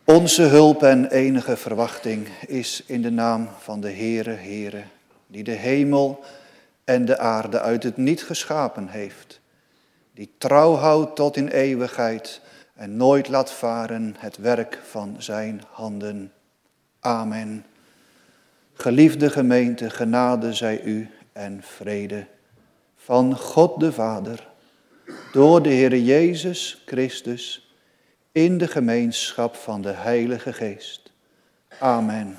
Onze hulp en enige verwachting is in de naam van de Heere, die de hemel en de aarde uit het niet geschapen heeft, die trouw houdt tot in eeuwigheid en nooit laat varen het werk van zijn handen. Amen. Geliefde gemeente, genade zij u en vrede van God de Vader, door de Heere Jezus Christus, in de gemeenschap van de Heilige Geest. Amen.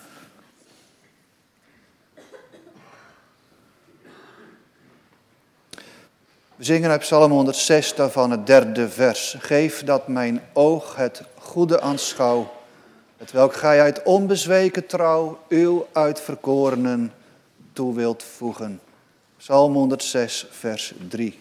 We zingen uit Psalm 106 daarvan het 3e vers. Geef dat mijn oog het goede aanschouw, hetwelk gij uit onbezweken trouw uw uitverkorenen toe wilt voegen. Psalm 106 vers 3.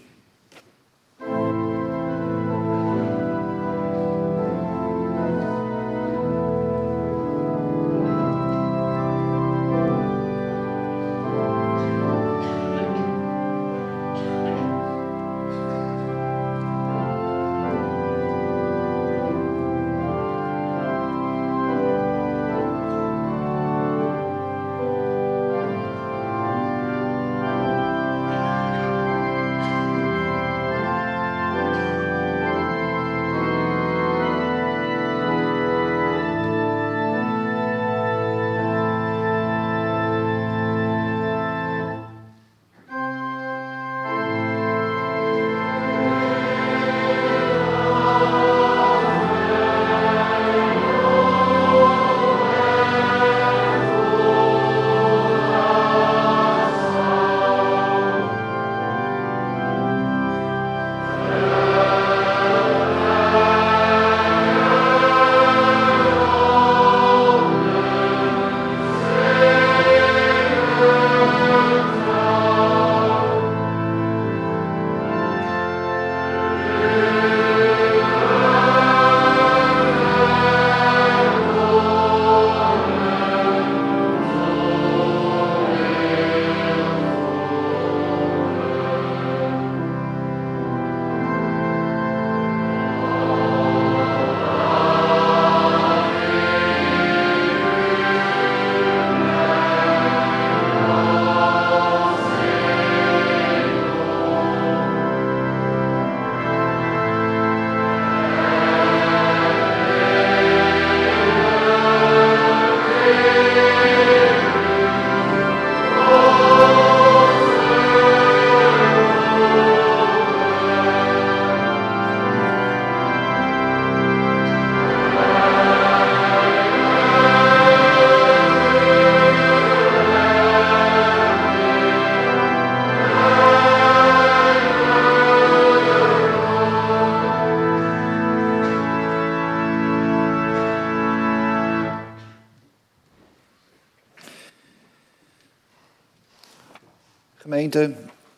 Gemeente,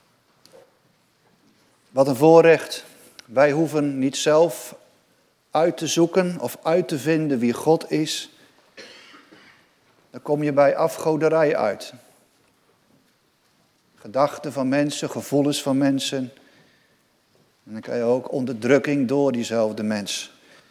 wat een voorrecht. Wij hoeven niet zelf uit te zoeken of uit te vinden wie God is. Dan kom je bij afgoderij uit. Gedachten van mensen, gevoelens van mensen. En dan krijg je ook onderdrukking door diezelfde mens.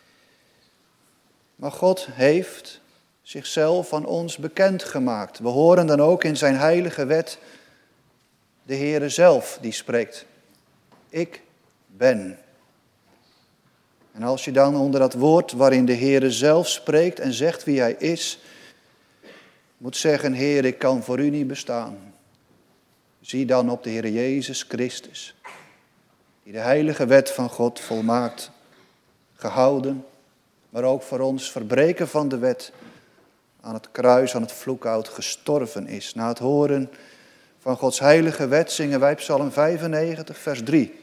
Maar God heeft zichzelf aan ons bekendgemaakt. We horen dan ook in zijn heilige wet de Heere zelf die spreekt. Ik ben. En als je dan onder dat woord waarin de Heere zelf spreekt en zegt wie hij is, moet zeggen, Heer, ik kan voor u niet bestaan. Zie dan op de Heer Jezus Christus, die de heilige wet van God volmaakt gehouden, maar ook voor ons verbreken van de wet aan het kruis, aan het vloekhout gestorven is. Na het horen van Gods heilige wet zingen wij Psalm 95, vers 3.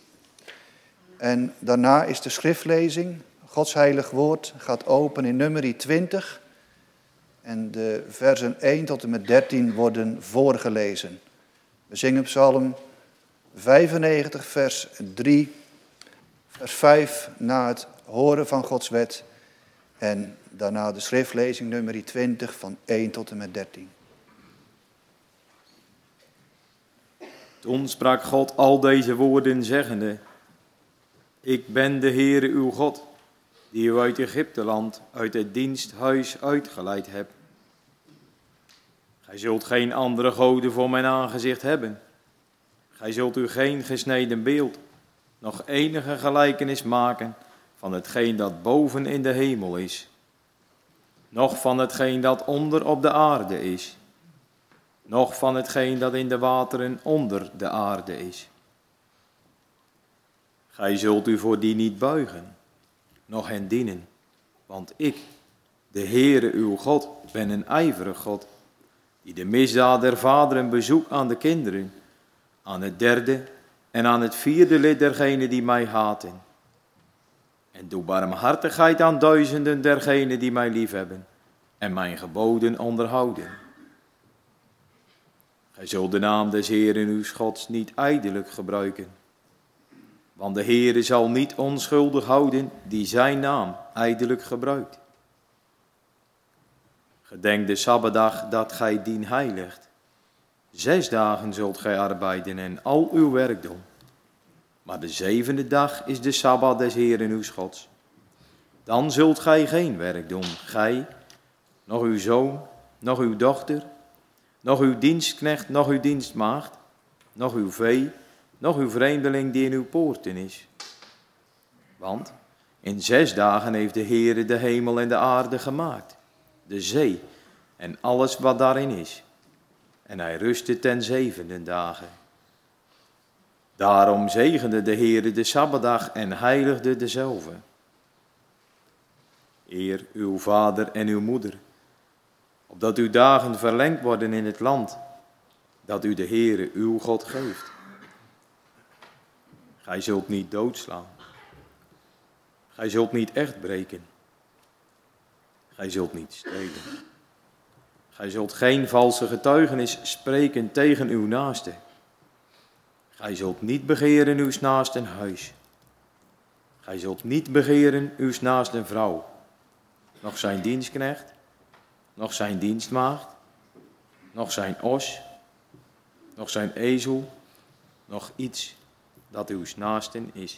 En daarna is de schriftlezing, Gods heilig woord, gaat open in Numeri 20. En de versen 1 tot en met 13 worden voorgelezen. We zingen Psalm 95, vers 3, vers 5 na het horen van Gods wet. En daarna de schriftlezing Numeri 20 van 1 tot en met 13. Toen sprak God al deze woorden zeggende: Ik ben de Heere uw God, die u uit Egypteland, uit het diensthuis uitgeleid hebt. Gij zult geen andere goden voor mijn aangezicht hebben. Gij zult u geen gesneden beeld, nog enige gelijkenis maken van hetgeen dat boven in de hemel is, noch van hetgeen dat onder op de aarde is, noch van hetgeen dat in de wateren onder de aarde is. Gij zult u voor die niet buigen, noch hen dienen, want ik, de Heere uw God, ben een ijverig God, die de misdaad der vaderen bezoekt aan de kinderen, aan het derde en aan het vierde lid dergenen die mij haten. En doe barmhartigheid aan duizenden dergenen die mij liefhebben en mijn geboden onderhouden. Gij zult de naam des Heeren uw Gods niet ijdelijk gebruiken, want de Heere zal niet onschuldig houden die zijn naam ijdelijk gebruikt. Gedenk de Sabbatdag dat gij dien heiligt. 6 dagen zult gij arbeiden en al uw werk doen. Maar de 7e dag is de Sabbat des Heeren uw Gods. Dan zult gij geen werk doen, gij, nog uw zoon, nog uw dochter, nog uw dienstknecht, nog uw dienstmaagd, nog uw vee, nog uw vreemdeling die in uw poorten is. Want in 6 dagen heeft de Heere de hemel en de aarde gemaakt, de zee en alles wat daarin is. En hij rustte ten 7e dagen. Daarom zegende de Heere de Sabbatdag en heiligde dezelve. Eer uw vader en uw moeder, opdat uw dagen verlengd worden in het land, dat u de Heere uw God geeft. Gij zult niet doodslaan. Gij zult niet echt breken. Gij zult niet stelen. Gij zult geen valse getuigenis spreken tegen uw naaste. Gij zult niet begeren uws naasten huis. Gij zult niet begeren uws naasten vrouw, nog zijn dienstknecht, nog zijn dienstmaagd, nog zijn os, nog zijn ezel, nog iets dat uws naasten is.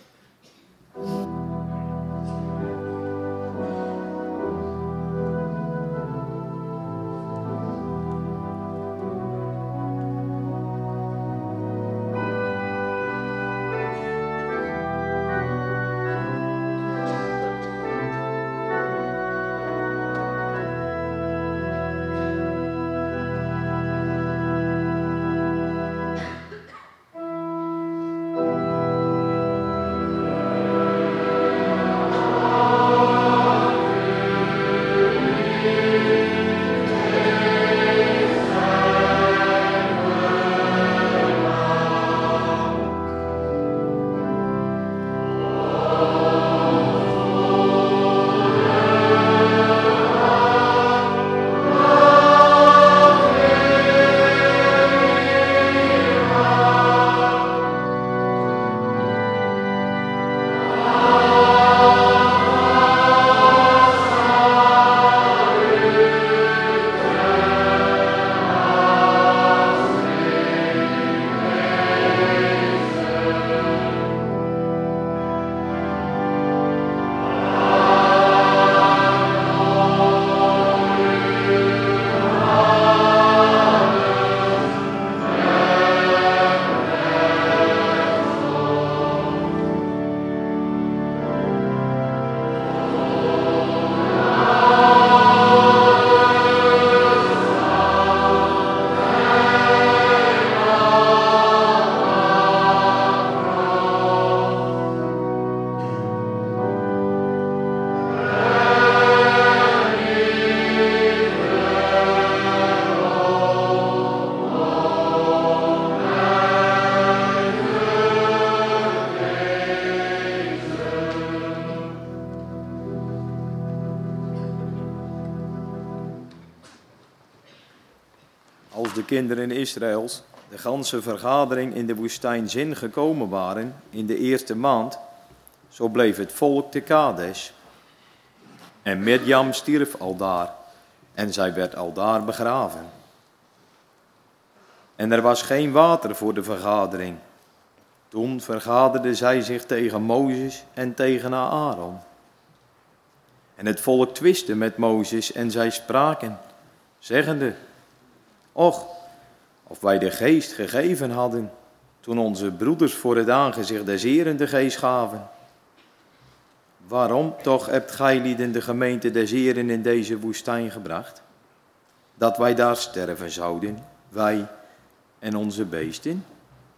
Als de kinderen Israëls, de ganse vergadering in de woestijn Zin gekomen waren in de 1e maand, zo bleef het volk te Kades. En Mirjam stierf aldaar en zij werd aldaar begraven. En er was geen water voor de vergadering. Toen vergaderden zij zich tegen Mozes en tegen Aaron. En het volk twistte met Mozes en zij spraken, zeggende, och, of wij de geest gegeven hadden, toen onze broeders voor het aangezicht des Heeren de geest gaven. Waarom toch hebt gij lieden de gemeente des Heeren in deze woestijn gebracht? Dat wij daar sterven zouden, wij en onze beesten?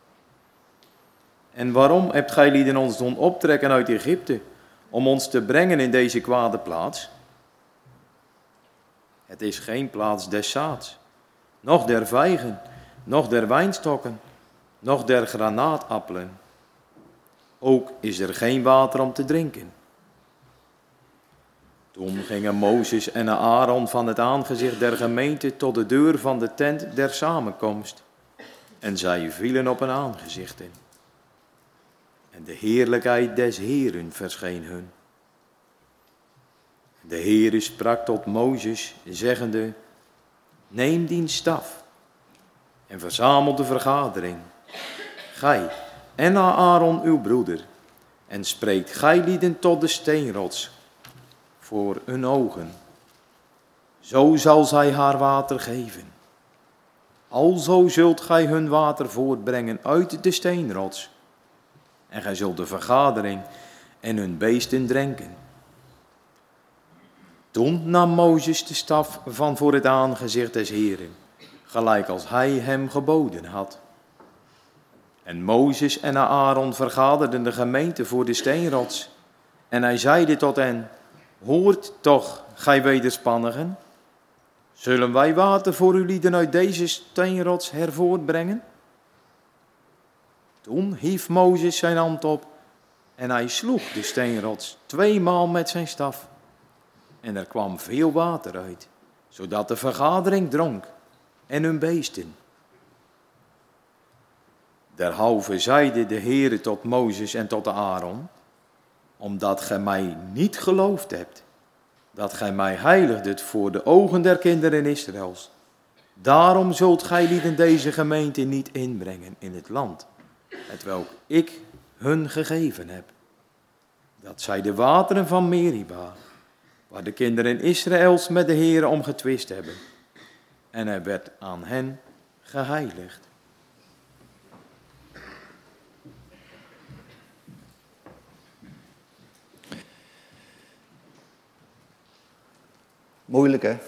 En waarom hebt gij lieden ons doen optrekken uit Egypte, om ons te brengen in deze kwade plaats? Het is geen plaats des zaads, noch der vijgen, noch der wijnstokken, noch der granaatappelen. Ook is er geen water om te drinken. Toen gingen Mozes en Aaron van het aangezicht der gemeente tot de deur van de tent der samenkomst. En zij vielen op hun aangezichten. En de heerlijkheid des Heeren verscheen hun. De Heere sprak tot Mozes, zeggende, neem dien staf en verzamel de vergadering, gij en Aaron uw broeder, en spreekt gij lieden tot de steenrots, voor hun ogen. Zo zal zij haar water geven. Alzo zult gij hun water voortbrengen uit de steenrots, en gij zult de vergadering en hun beesten drenken. Toen nam Mozes de staf van voor het aangezicht des Heeren, gelijk als hij hem geboden had. En Mozes en Aaron vergaderden de gemeente voor de steenrots. En hij zeide tot hen, hoort toch, gij wederspannigen, zullen wij water voor u lieden uit deze steenrots hervoortbrengen? Toen hief Mozes zijn hand op en hij sloeg de steenrots 2 maal met zijn staf. En er kwam veel water uit, zodat de vergadering dronk en hun beesten. Derhalve zeide de Heere tot Mozes en tot Aaron, omdat gij mij niet geloofd hebt, dat gij mij heiligdet voor de ogen der kinderen Israëls. Daarom zult gij lieden deze gemeente niet inbrengen in het land, hetwelk ik hun gegeven heb. Dat zij de wateren van Meriba, waar de kinderen Israëls met de Heere om getwist hebben. En hij werd aan hen geheiligd. Moeilijk, hè?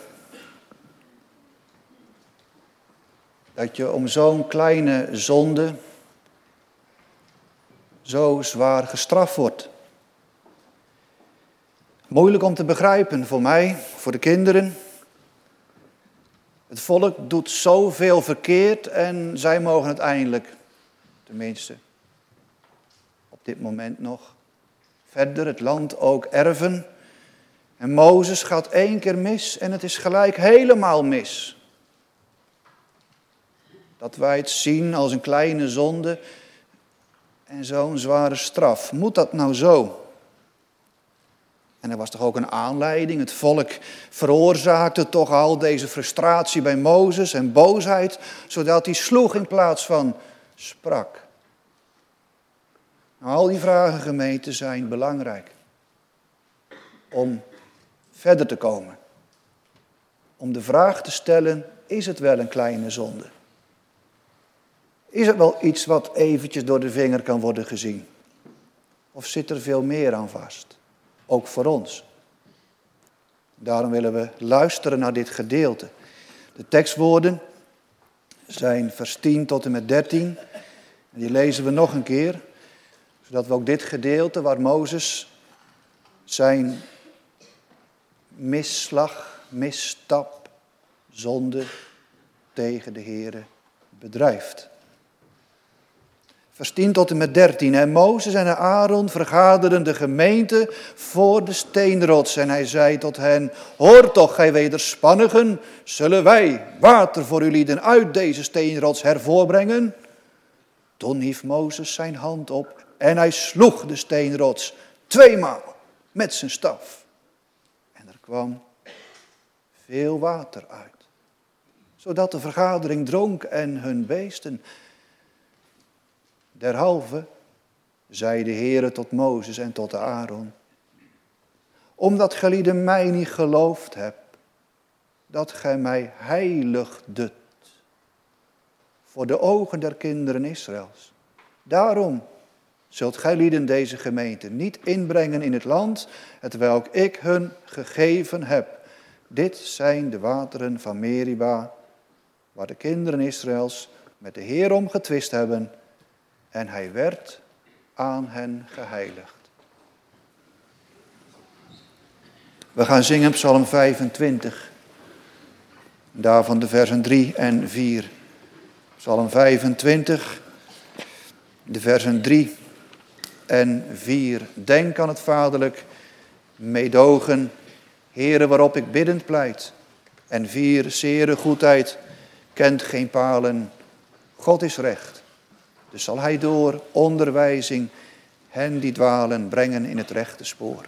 Dat je om zo'n kleine zonde zo zwaar gestraft wordt. Moeilijk om te begrijpen voor mij, voor de kinderen. Het volk doet zoveel verkeerd en zij mogen uiteindelijk, tenminste op dit moment nog, verder het land ook erven. En Mozes gaat 1 keer mis en het is gelijk helemaal mis. Dat wij het zien als een kleine zonde en zo'n zware straf. Moet dat nou zo? En er was toch ook een aanleiding. Het volk veroorzaakte toch al deze frustratie bij Mozes en boosheid, zodat hij sloeg in plaats van sprak. Nou, al die vragen, gemeente, zijn belangrijk om verder te komen. Om de vraag te stellen, is het wel een kleine zonde? Is het wel iets wat eventjes door de vinger kan worden gezien? Of zit er veel meer aan vast? Ook voor ons. Daarom willen we luisteren naar dit gedeelte. De tekstwoorden zijn vers 10 tot en met 13. En die lezen we nog een keer. Zodat we ook dit gedeelte waar Mozes zijn misslag, misstap, zonde tegen de Heere bedrijft. Vers 10 tot en met 13. En Mozes en Aaron vergaderden de gemeente voor de steenrots. En hij zei tot hen, hoor toch, gij wederspannigen, zullen wij water voor u lieden uit deze steenrots hervoorbrengen? Toen hief Mozes zijn hand op en hij sloeg de steenrots 2 maal met zijn staf. En er kwam veel water uit, zodat de vergadering dronk en hun beesten. Derhalve zei de Heere tot Mozes en tot Aaron, Omdat gelieden mij niet geloofd hebt, dat gij mij heiligdet voor de ogen der kinderen Israëls. Daarom zult gij lieden deze gemeente niet inbrengen in het land, hetwelk ik hun gegeven heb. Dit zijn de wateren van Meriba, waar de kinderen Israëls met de Heer om getwist hebben, en hij werd aan hen geheiligd. We gaan zingen Psalm 25, daarvan de versen 3 en 4. Psalm 25, de versen 3 en 4. Denk aan het vaderlijk meedogen, Heere, waarop ik biddend pleit. En 4, zere goedheid kent geen palen, God is recht. Dus zal hij door onderwijzing hen die dwalen brengen in het rechte spoor.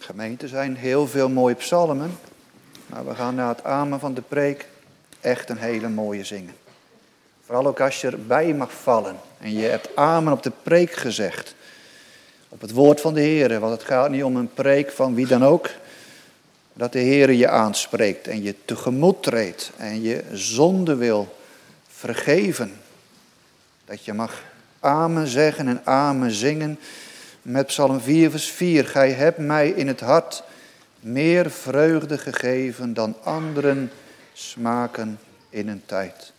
Gemeente, zijn heel veel mooie psalmen, maar we gaan na het amen van de preek echt een hele mooie zingen. Vooral ook als je erbij mag vallen en je hebt amen op de preek gezegd, op het woord van de Heer, want het gaat niet om een preek van wie dan ook, dat de Heer je aanspreekt en je tegemoet treedt en je zonde wil vergeven. Dat je mag amen zeggen en amen zingen met Psalm 4 vers 4. Gij hebt mij in het hart meer vreugde gegeven dan anderen smaken in een tijd.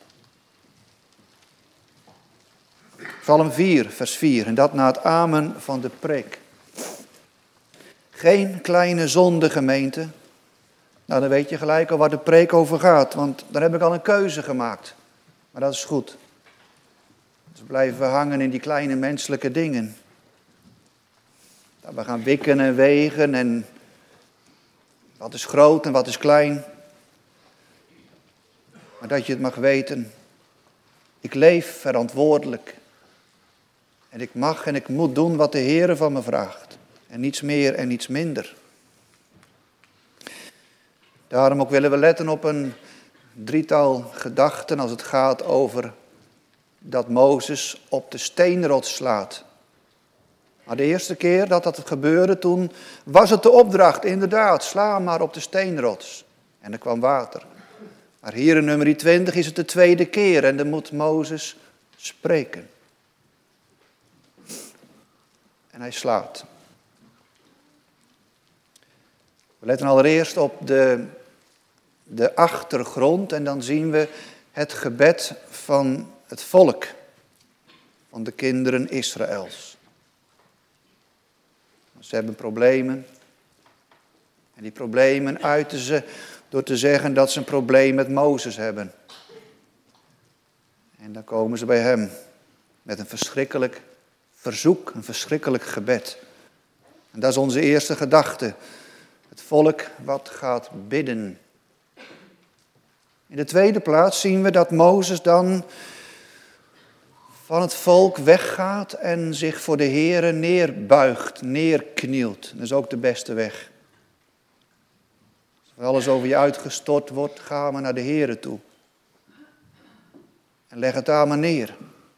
Psalm 4 vers 4 en dat na het amen van de preek. Geen kleine zonde, gemeente. Nou, dan weet je gelijk al waar de preek over gaat, want dan heb ik al een keuze gemaakt. Maar dat is goed. Dus blijven we hangen in die kleine menselijke dingen. Dat we gaan wikken en wegen en wat is groot en wat is klein. Maar dat je het mag weten. Ik leef verantwoordelijk. En ik mag en ik moet doen wat de Heer van me vraagt. En niets meer en niets minder. Daarom ook willen we letten op een drietal gedachten als het gaat over dat Mozes op de steenrots slaat. Maar de eerste keer dat dat gebeurde, toen was het de opdracht, inderdaad, sla maar op de steenrots. En er kwam water. Maar hier in nummer 20 is het de tweede keer en dan moet Mozes spreken. En hij slaat. We letten allereerst op de achtergrond en dan zien we het gebed van het volk, van de kinderen Israëls. Ze hebben problemen en die problemen uiten ze door te zeggen dat ze een probleem met Mozes hebben. En dan komen ze bij hem met een verschrikkelijk verzoek, een verschrikkelijk gebed. En dat is onze eerste gedachte. Het volk wat gaat bidden. In de tweede plaats zien we dat Mozes dan van het volk weggaat en zich voor de Heere neerbuigt, neerknielt. Dat is ook de beste weg. Als alles over je uitgestort wordt, ga maar naar de Heere toe. En leg het daar maar neer.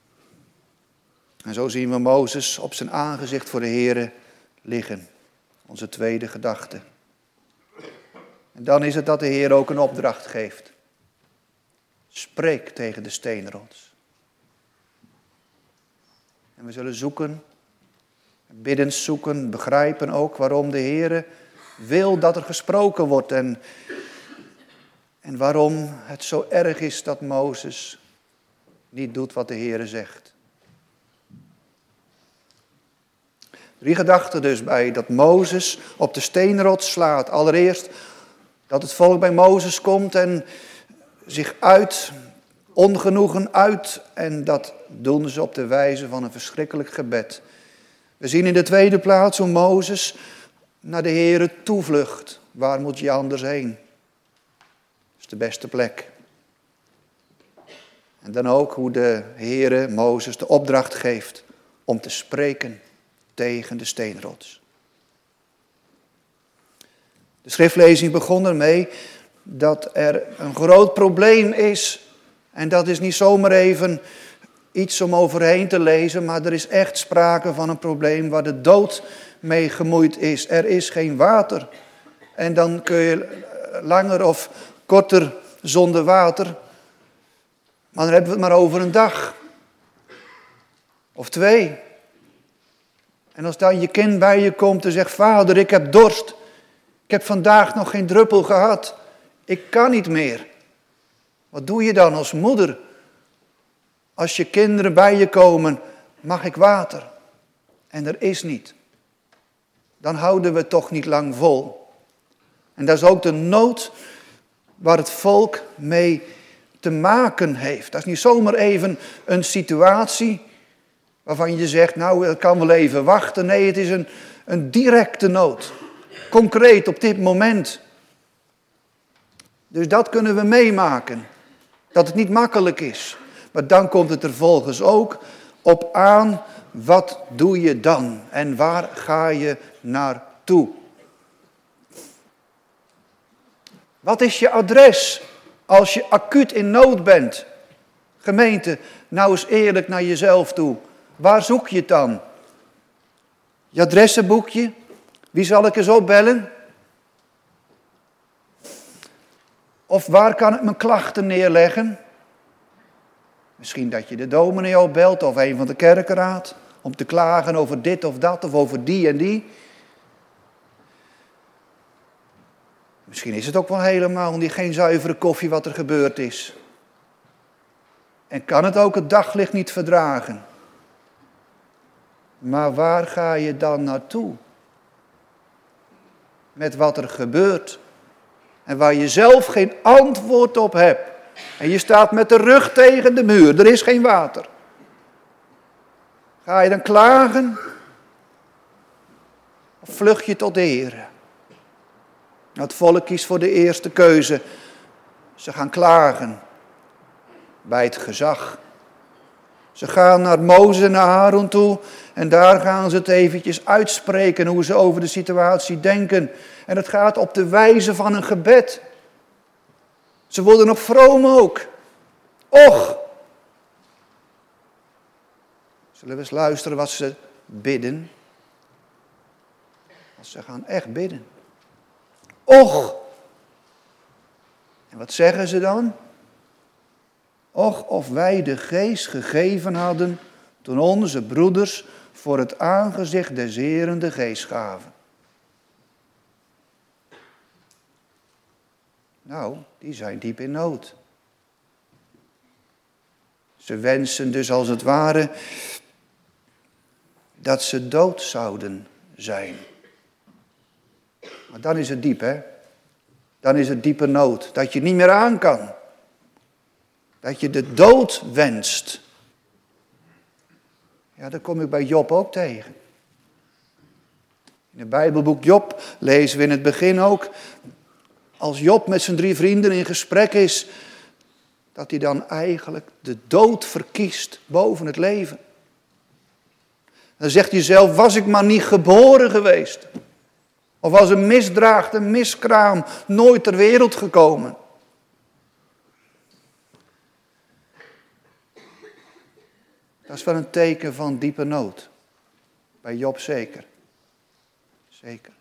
En zo zien we Mozes op zijn aangezicht voor de Heere liggen. Onze tweede gedachte. En dan is het dat de Heer ook een opdracht geeft. Spreek tegen de steenrots. En we zullen zoeken, bidden zoeken, begrijpen ook waarom de Heer wil dat er gesproken wordt. En waarom het zo erg is dat Mozes niet doet wat de Heer zegt. 3 gedachten dus bij dat Mozes op de steenrots slaat. Allereerst dat het volk bij Mozes komt en zich ongenoegen uit. En dat doen ze op de wijze van een verschrikkelijk gebed. We zien in de tweede plaats hoe Mozes naar de Heere toevlucht. Waar moet je anders heen? Dat is de beste plek. En dan ook hoe de Heere Mozes de opdracht geeft om te spreken tegen de steenrots. De schriftlezing begon ermee dat er een groot probleem is. En dat is niet zomaar even iets om overheen te lezen, maar er is echt sprake van een probleem waar de dood mee gemoeid is. Er is geen water. En dan kun je langer of korter zonder water. Maar dan hebben we het maar over een dag. Of 2. En als dan je kind bij je komt en zegt, vader, ik heb dorst. Ik heb vandaag nog geen druppel gehad. Ik kan niet meer. Wat doe je dan als moeder? Als je kinderen bij je komen, mag ik water? En er is niet. Dan houden we toch niet lang vol. En dat is ook de nood waar het volk mee te maken heeft. Dat is niet zomaar even een situatie waarvan je zegt, nou, het kan wel even wachten. Nee, het is een directe nood. Concreet op dit moment. Dus dat kunnen we meemaken. Dat het niet makkelijk is. Maar dan komt het er volgens ook op aan, wat doe je dan? En waar ga je naartoe? Wat is je adres als je acuut in nood bent? Gemeente, nou eens eerlijk naar jezelf toe. Waar zoek je het dan? Je adressenboekje? Wie zal ik eens opbellen? Of waar kan ik mijn klachten neerleggen? Misschien dat je de dominee opbelt of een van de kerkenraad. Om te klagen over dit of dat of over die en die. Misschien is het ook wel helemaal niet geen zuivere koffie wat er gebeurd is. En kan het ook het daglicht niet verdragen. Maar waar ga je dan naartoe? Met wat er gebeurt. En waar je zelf geen antwoord op hebt. En je staat met de rug tegen de muur. Er is geen water. Ga je dan klagen? Of vlucht je tot de Heer? Het volk kiest voor de eerste keuze. Ze gaan klagen. Bij het gezag. Ze gaan naar Mozes en naar Aaron toe. En daar gaan ze het eventjes uitspreken hoe ze over de situatie denken. En het gaat op de wijze van een gebed. Ze worden nog vroom ook. Och! Zullen we eens luisteren wat ze bidden? Want ze gaan echt bidden. Och! En wat zeggen ze dan? Och, of wij de geest gegeven hadden toen onze broeders voor het aangezicht des Heeren de geest gaven. Nou, die zijn diep in nood. Ze wensen dus als het ware dat ze dood zouden zijn. Maar dan is het diep, hè? Dan is het diepe nood, dat je niet meer aan kan. Dat je de dood wenst. Ja, dat kom ik bij Job ook tegen. In het Bijbelboek Job lezen we in het begin ook, als Job met zijn 3 vrienden in gesprek is, dat hij dan eigenlijk de dood verkiest boven het leven. Dan zegt hij zelf, was ik maar niet geboren geweest. Of was een misdraagd, een miskraam nooit ter wereld gekomen. Dat is wel een teken van diepe nood. Bij Job zeker. Zeker.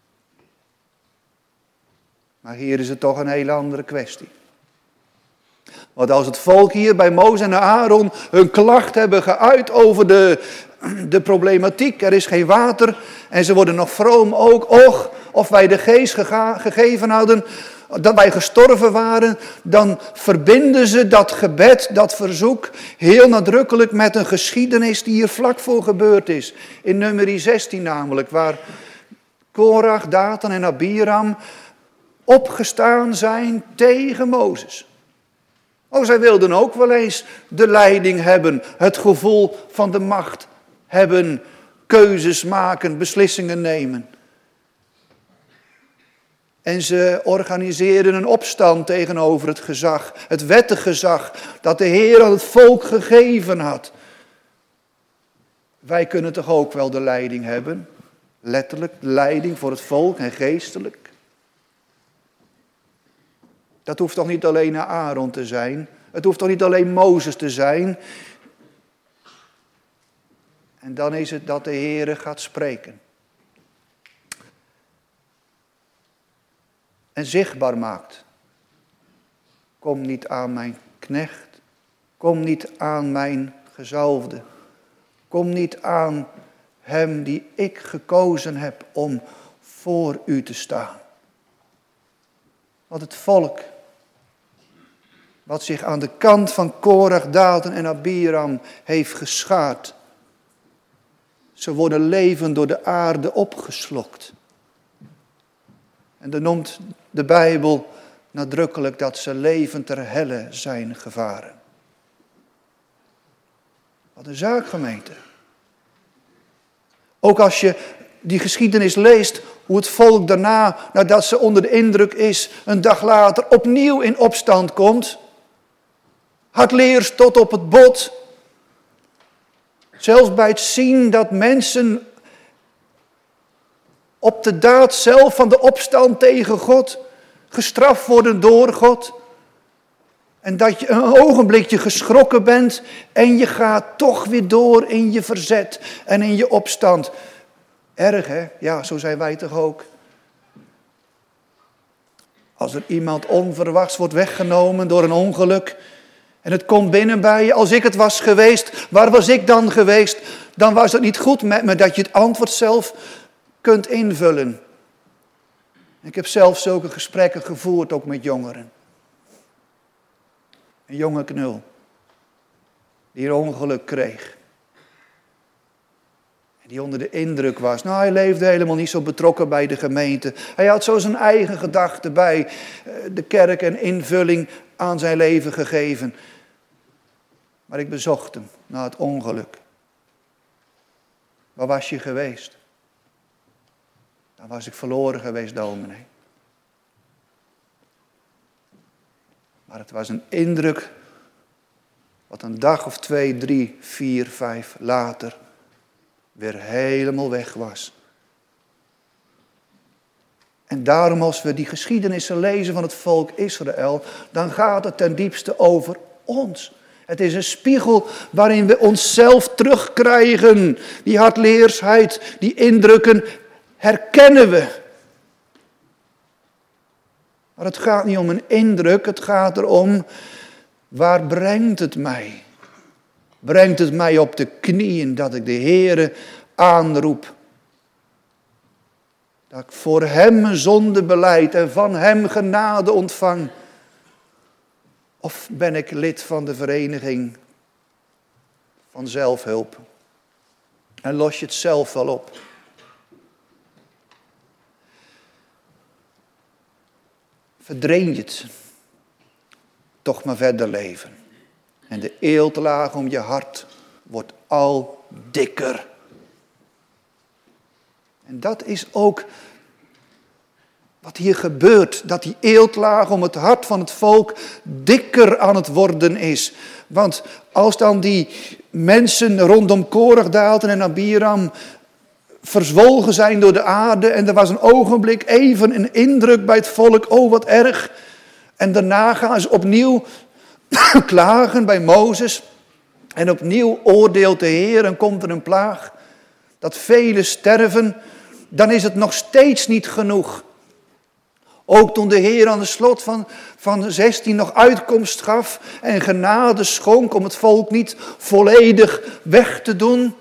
Maar hier is het toch een hele andere kwestie. Want als het volk hier bij Mozes en Aaron hun klacht hebben geuit over de problematiek. Er is geen water en ze worden nog vroom ook. Och, of wij de geest gegeven hadden, dat wij gestorven waren. Dan verbinden ze dat gebed, dat verzoek heel nadrukkelijk met een geschiedenis die hier vlak voor gebeurd is. In Numeri 16 namelijk, waar Korach, Datan en Abiram opgestaan zijn tegen Mozes. Oh, zij wilden ook wel eens de leiding hebben, het gevoel van de macht hebben, keuzes maken, beslissingen nemen. En ze organiseerden een opstand tegenover het gezag, het wettengezag dat de Heer aan het volk gegeven had. Wij kunnen toch ook wel de leiding hebben, letterlijk de leiding voor het volk en geestelijk. Dat hoeft toch niet alleen Aaron te zijn. Het hoeft toch niet alleen Mozes te zijn. En dan is het dat de Heere gaat spreken. En zichtbaar maakt. Kom niet aan mijn knecht. Kom niet aan mijn gezalfde. Kom niet aan hem die ik gekozen heb om voor u te staan. Want het volk, wat zich aan de kant van Korach, Datan en Abiram heeft geschaard. Ze worden levend door de aarde opgeslokt. En dan noemt de Bijbel nadrukkelijk dat ze levend ter helle zijn gevaren. Wat een zaak, gemeente. Ook als je die geschiedenis leest, hoe het volk daarna, nadat ze onder de indruk is, een dag later opnieuw in opstand komt. Hardleers tot op het bot. Zelfs bij het zien dat mensen op de daad zelf van de opstand tegen God gestraft worden door God. En dat je een ogenblikje geschrokken bent en je gaat toch weer door in je verzet en in je opstand. Erg, hè? Ja, zo zijn wij toch ook. Als er iemand onverwachts wordt weggenomen door een ongeluk en het komt binnen bij je. Als ik het was geweest, waar was ik dan geweest? Dan was het niet goed met me dat je het antwoord zelf kunt invullen. Ik heb zelf zulke gesprekken gevoerd, ook met jongeren. Een jonge knul die een ongeluk kreeg. En die onder de indruk was. Nou, hij leefde helemaal niet zo betrokken bij de gemeente. Hij had zo zijn eigen gedachten bij de kerk en invulling aan zijn leven gegeven. Maar ik bezocht hem na het ongeluk. Waar was je geweest? Dan was ik verloren geweest, dominee. Maar het was een indruk wat een dag of 2, 3, 4, 5 later weer helemaal weg was. En daarom als we die geschiedenissen lezen van het volk Israël, dan gaat het ten diepste over ons. Het is een spiegel waarin we onszelf terugkrijgen. Die hardleersheid, die indrukken herkennen we. Maar het gaat niet om een indruk, het gaat erom, waar brengt het mij? Brengt het mij op de knieën dat ik de Heere aanroep? Dat ik voor Hem mijn zonde belijd en van Hem genade ontvang? Of ben ik lid van de vereniging van zelfhulp? En los je het zelf wel op? Verdrein je het, toch maar verder leven. En de eeltlaag om je hart wordt al dikker. En dat is ook wat hier gebeurt. Dat die eeltlaag om het hart van het volk dikker aan het worden is. Want als dan die mensen rondom Korach, Datan en Abiram verzwolgen zijn door de aarde en er was een ogenblik even een indruk bij het volk, oh wat erg. En daarna gaan ze opnieuw klagen bij Mozes en opnieuw oordeelt de Heer en komt er een plaag dat velen sterven, dan is het nog steeds niet genoeg. Ook toen de Heer aan de slot van 16 nog uitkomst gaf en genade schonk om het volk niet volledig weg te doen.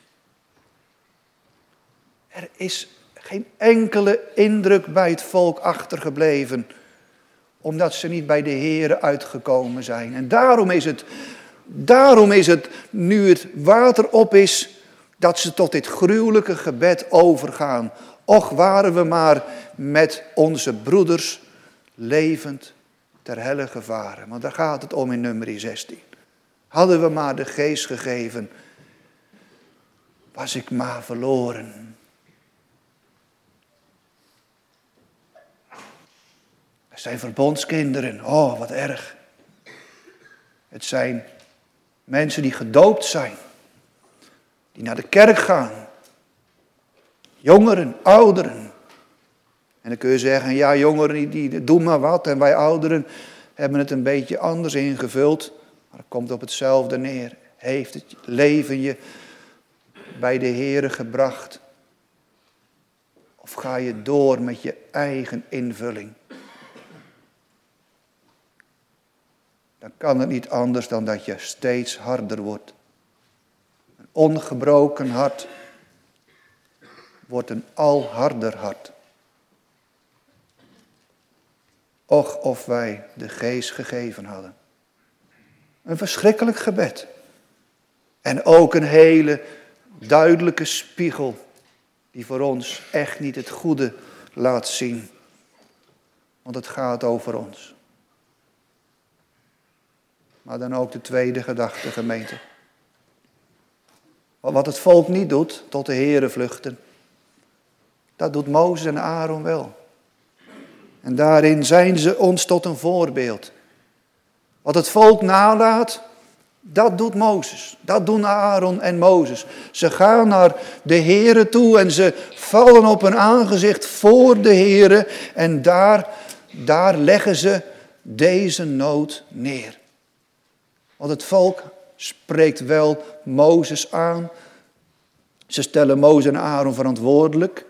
Er is geen enkele indruk bij het volk achtergebleven, omdat ze niet bij de Heere uitgekomen zijn. En daarom is het, nu het water op is, dat ze tot dit gruwelijke gebed overgaan. Och, waren we maar met onze broeders levend ter helle gevaren. Want daar gaat het om in nummer 16. Hadden we maar de geest gegeven, was ik maar verloren. Het zijn verbondskinderen. Oh, wat erg. Het zijn mensen die gedoopt zijn. Die naar de kerk gaan. Jongeren, ouderen. En dan kun je zeggen, ja, jongeren die doen maar wat. En wij ouderen hebben het een beetje anders ingevuld. Maar het komt op hetzelfde neer. Heeft het leven je bij de Heere gebracht? Of ga je door met je eigen invulling? Dan kan het niet anders dan dat je steeds harder wordt. Een ongebroken hart wordt een al harder hart. Och, of wij de geest gegeven hadden. Een verschrikkelijk gebed. En ook een hele duidelijke spiegel die voor ons echt niet het goede laat zien. Want het gaat over ons. Maar dan ook de tweede gedachte, gemeente. Wat het volk niet doet, tot de Heere vluchten. Dat doet Mozes en Aaron wel. En daarin zijn ze ons tot een voorbeeld. Wat het volk nalaat, dat doet Mozes. Dat doen Aaron en Mozes. Ze gaan naar de Heere toe en ze vallen op hun aangezicht voor de Heere. En daar daar leggen ze deze nood neer. Want het volk spreekt wel Mozes aan. Ze stellen Mozes en Aaron verantwoordelijk.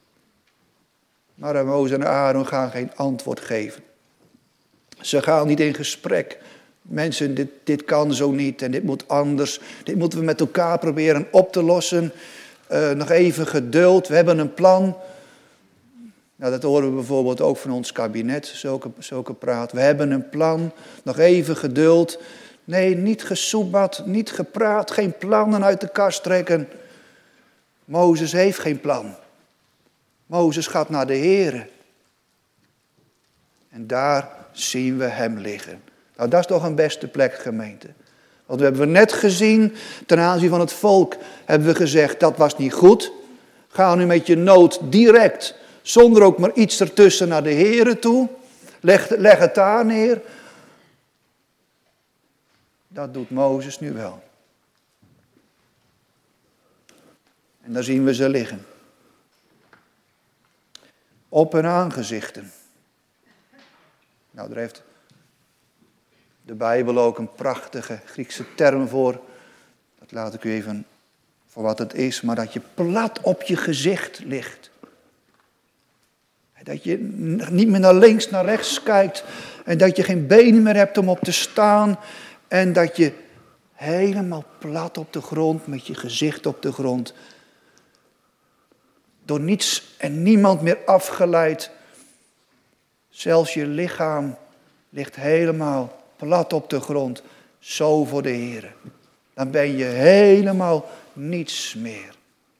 Maar Mozes en Aaron gaan geen antwoord geven. Ze gaan niet in gesprek. Mensen, dit kan zo niet en dit moet anders. Dit moeten we met elkaar proberen op te lossen. Nog even geduld, we hebben een plan. Nou, dat horen we bijvoorbeeld ook van ons kabinet, zulke praat. We hebben een plan, nog even geduld. Nee, niet gesoebat, niet gepraat, geen plannen uit de kast trekken. Mozes heeft geen plan. Mozes gaat naar de Here. En daar zien we hem liggen. Nou, dat is toch een beste plek, gemeente. Want we hebben net gezien, ten aanzien van het volk, hebben we gezegd, dat was niet goed. Ga nu met je nood direct, zonder ook maar iets ertussen, naar de Here toe. Leg het daar neer. Dat doet Mozes nu wel. En daar zien we ze liggen. Op hun aangezichten. Nou, daar heeft de Bijbel ook een prachtige Griekse term voor. Dat laat ik u even voor wat het is. Maar dat je plat op je gezicht ligt. Dat je niet meer naar links, naar rechts kijkt. En dat je geen benen meer hebt om op te staan. En dat je helemaal plat op de grond, met je gezicht op de grond. Door niets en niemand meer afgeleid. Zelfs je lichaam ligt helemaal plat op de grond. Zo voor de Heer. Dan ben je helemaal niets meer.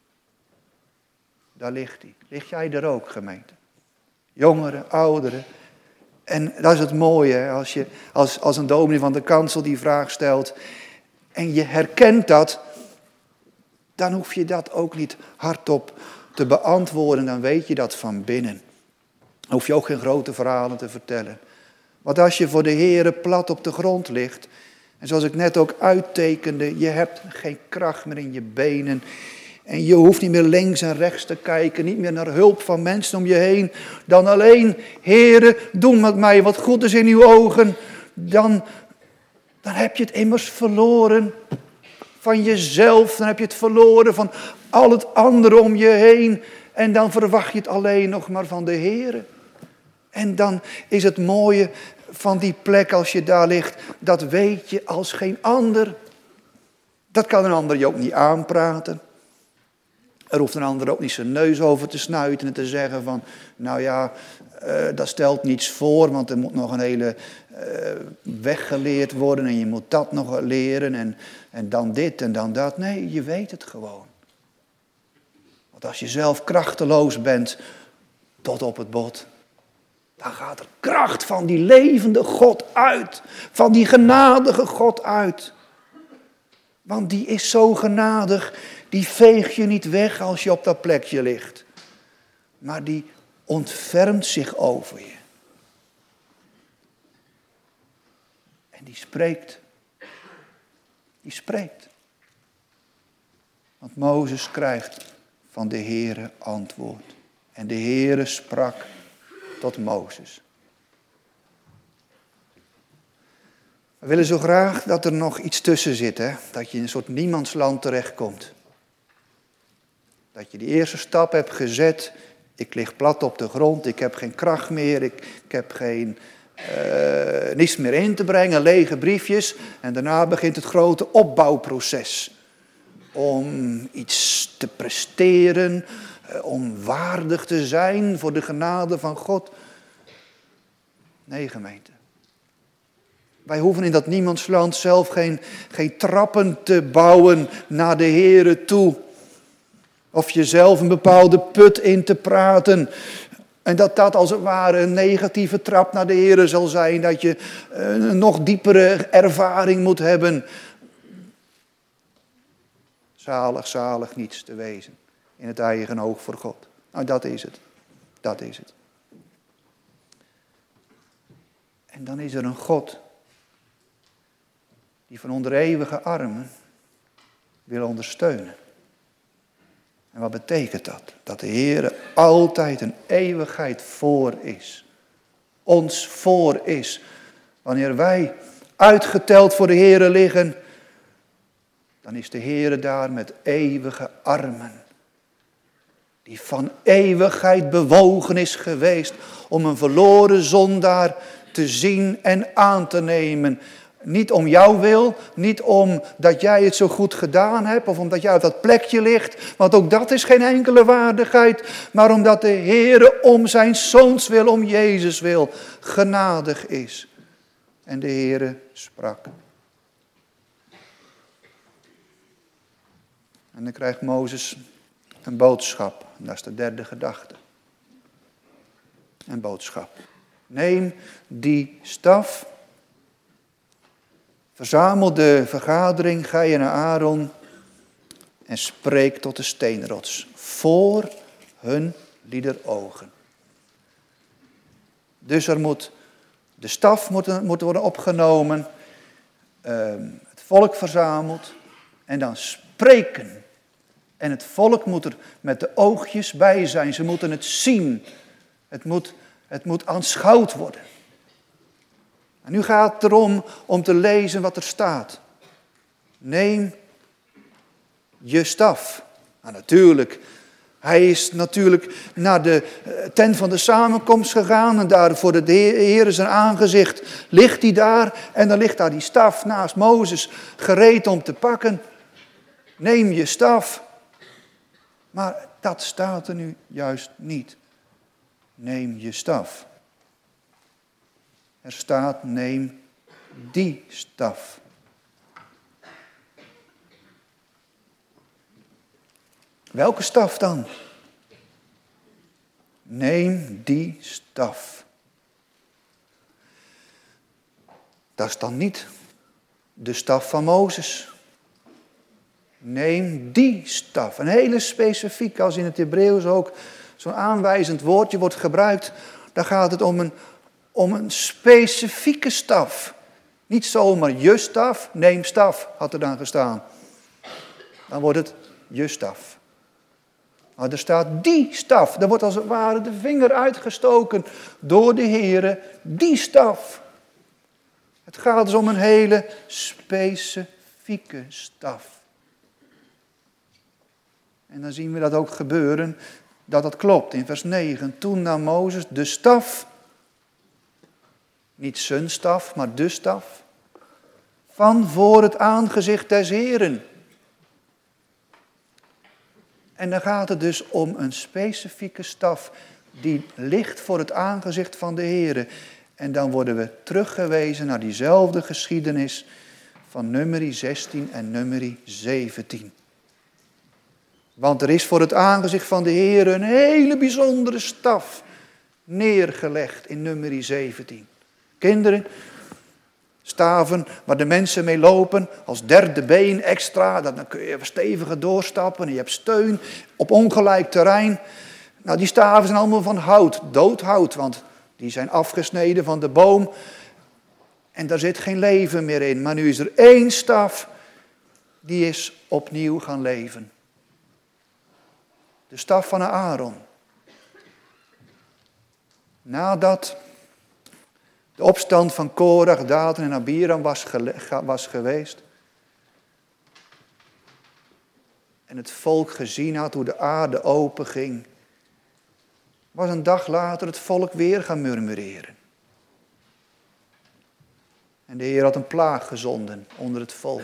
Daar ligt hij. Lig jij er ook, gemeente? Jongeren, ouderen. En dat is het mooie, hè? Als een dominee van de kansel die vraag stelt. En je herkent dat. Dan hoef je dat ook niet hardop te beantwoorden. Dan weet je dat van binnen. Dan hoef je ook geen grote verhalen te vertellen. Want als je voor de Heere plat op de grond ligt. En zoals ik net ook uittekende. Je hebt geen kracht meer in je benen. En je hoeft niet meer links en rechts te kijken. Niet meer naar hulp van mensen om je heen. Dan alleen, Heere, doe met mij wat goed is in uw ogen. Dan heb je het immers verloren van jezelf. Dan heb je het verloren van al het andere om je heen. En dan verwacht je het alleen nog maar van de Heere. En dan is het mooie van die plek als je daar ligt. Dat weet je als geen ander. Dat kan een ander je ook niet aanpraten. Er hoeft een ander ook niet zijn neus over te snuiten en te zeggen van, nou ja, dat stelt niets voor, want er moet nog een hele weg geleerd worden en je moet dat nog leren en dan dit en dan dat. Nee, je weet het gewoon. Want als je zelf krachteloos bent tot op het bot, dan gaat er kracht van die levende God uit, van die genadige God uit. Want die is zo genadig. Die veeg je niet weg als je op dat plekje ligt. Maar die ontfermt zich over je. En die spreekt. Die spreekt. Want Mozes krijgt van de Heere antwoord. En de Heere sprak tot Mozes. We willen zo graag dat er nog iets tussen zit. Hè? Dat je in een soort niemandsland terechtkomt. Dat je die eerste stap hebt gezet. Ik lig plat op de grond. Ik heb geen kracht meer. Ik heb geen niets meer in te brengen. Lege briefjes. En daarna begint het grote opbouwproces. Om iets te presteren. Om waardig te zijn voor de genade van God. Nee, gemeente. Wij hoeven in dat niemandsland zelf geen trappen te bouwen naar de Heere toe. Of jezelf een bepaalde put in te praten. En dat als het ware een negatieve trap naar de Heere zal zijn. Dat je een nog diepere ervaring moet hebben. Zalig niets te wezen. In het eigen oog voor God. Nou, dat is het. Dat is het. En dan is er een God die van onder eeuwige armen wil ondersteunen. En wat betekent dat? Dat de Heer altijd een eeuwigheid voor is. ons voor is. Wanneer wij uitgeteld voor de Heere liggen, dan is de Heere daar met eeuwige armen. Die van eeuwigheid bewogen is geweest om een verloren zondaar te zien en aan te nemen. Niet om jouw wil, niet omdat jij het zo goed gedaan hebt of omdat jij op dat plekje ligt. Want ook dat is geen enkele waardigheid. Maar omdat de Heere om zijn zoons wil, om Jezus wil, genadig is. En de Heere sprak. En dan krijgt Mozes een boodschap. Dat is de derde gedachte. Een boodschap. Neem die staf. Verzamel de vergadering, gij en Aaron. En spreek tot de steenrots. Voor hun lieder ogen. Dus de staf moet worden opgenomen. Het volk verzameld. En dan spreken. En het volk moet er met de oogjes bij zijn. Ze moeten het zien. Het moet aanschouwd worden. En nu gaat het erom om te lezen wat er staat. Neem je staf. Nou, natuurlijk. Hij is natuurlijk naar de tent van de samenkomst gegaan. En daar voor de Heere zijn aangezicht ligt hij daar. En dan ligt daar die staf naast Mozes gereed om te pakken. Neem je staf. Maar dat staat er nu juist niet. Neem je staf. Er staat, neem die staf. Welke staf dan? Neem die staf. Dat is dan niet de staf van Mozes. Neem die staf. Een hele specifiek, als in het Hebreeuws ook zo'n aanwijzend woordje wordt gebruikt, dan gaat het om een specifieke staf. Niet zomaar je staf, neem staf, had er dan gestaan. Dan wordt het je staf. Maar er staat die staf. Er wordt als het ware de vinger uitgestoken door de Heere. Die staf. Het gaat dus om een hele specifieke staf. En dan zien we dat ook gebeuren, dat klopt. In vers 9, toen nam Mozes de staf, niet zijn staf, maar de staf, van voor het aangezicht des Heeren. En dan gaat het dus om een specifieke staf die ligt voor het aangezicht van de Heere. En dan worden we teruggewezen naar diezelfde geschiedenis van Numeri 16 en Numeri 17. Want er is voor het aangezicht van de Heer een hele bijzondere staf neergelegd in Numeri 17. Kinderen, staven waar de mensen mee lopen, als derde been extra, dan kun je steviger doorstappen en je hebt steun op ongelijk terrein. Nou, die staven zijn allemaal van hout, doodhout, want die zijn afgesneden van de boom en daar zit geen leven meer in. Maar nu is er één staf, die is opnieuw gaan leven. De staf van Aaron. Nadat de opstand van Korach, Datan en Abiram was geweest. En het volk gezien had hoe de aarde open ging. Was een dag later het volk weer gaan murmureren. En de Heer had een plaag gezonden onder het volk.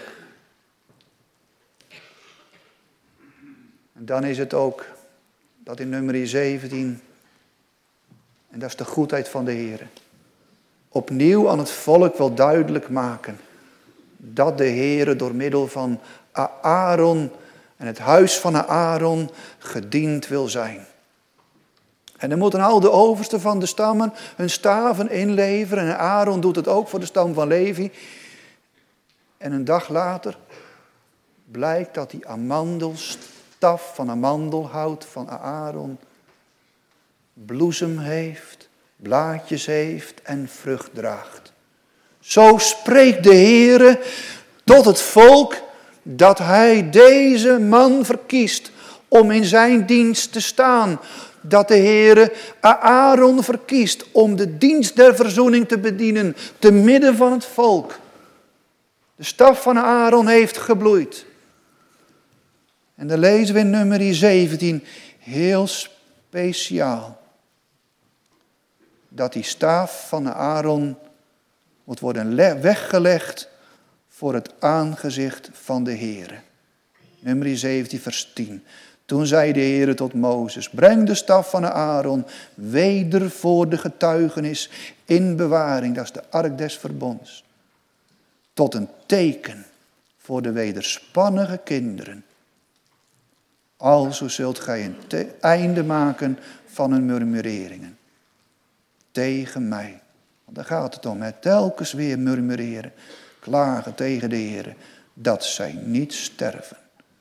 En dan is het ook dat in Numeri 17, en dat is de goedheid van de Heer, opnieuw aan het volk wil duidelijk maken dat de Heer door middel van Aaron en het huis van Aaron gediend wil zijn. En dan moeten al de oversten van de stammen hun staven inleveren. En Aaron doet het ook voor de stam van Levi. En een dag later blijkt dat die amandelstaf van amandelhout van Aaron bloesem heeft, blaadjes heeft en vrucht draagt. Zo spreekt de Heere tot het volk dat hij deze man verkiest om in zijn dienst te staan. dat de Heere Aaron verkiest om de dienst der verzoening te bedienen te midden van het volk. De staf van Aaron heeft gebloeid. En dan lezen we in nummer 17 heel speciaal dat die staf van Aaron moet worden weggelegd voor het aangezicht van de Heere. Nummer 17 vers 10. Toen zei de Heere tot Mozes, breng de staf van Aaron weder voor de getuigenis in bewaring, dat is de ark des verbonds, tot een teken voor de wederspannige kinderen. Alzo zult gij een einde maken van hun murmureringen tegen mij. Want daar gaat het om, telkens weer murmureren, klagen tegen de Heere, dat zij niet sterven.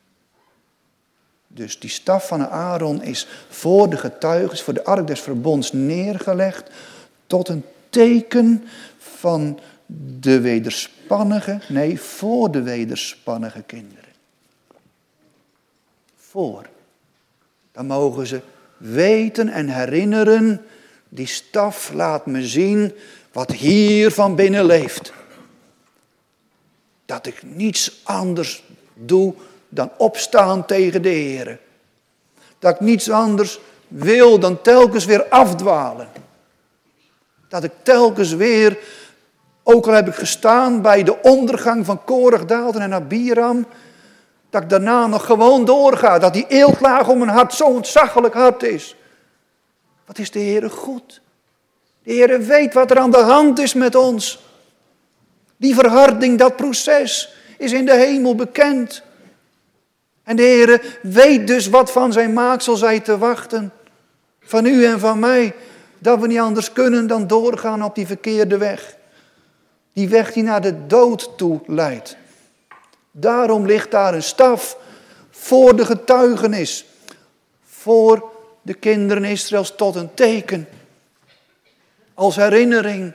Dus die staf van Aaron is voor de getuigen, voor de ark des verbonds neergelegd tot een teken van de voor de wederspannige kinderen. Voor. Dan mogen ze weten en herinneren, die staf laat me zien wat hier van binnen leeft. Dat ik niets anders doe dan opstaan tegen de Heere. Dat ik niets anders wil dan telkens weer afdwalen. Dat ik telkens weer, ook al heb ik gestaan bij de ondergang van Korach, Datan en Abiram, dat ik daarna nog gewoon doorga. Dat die eeltlaag om mijn hart zo'n ontzaglijk hart is. Wat is de Heere goed. De Heere weet wat er aan de hand is met ons. Die verharding, dat proces is in de hemel bekend. En de Heere weet dus wat van zijn maaksel zij te wachten. Van u en van mij. Dat we niet anders kunnen dan doorgaan op die verkeerde weg. Die weg die naar de dood toe leidt. Daarom ligt daar een staf voor de getuigenis. Voor de kinderen Israëls tot een teken. Als herinnering.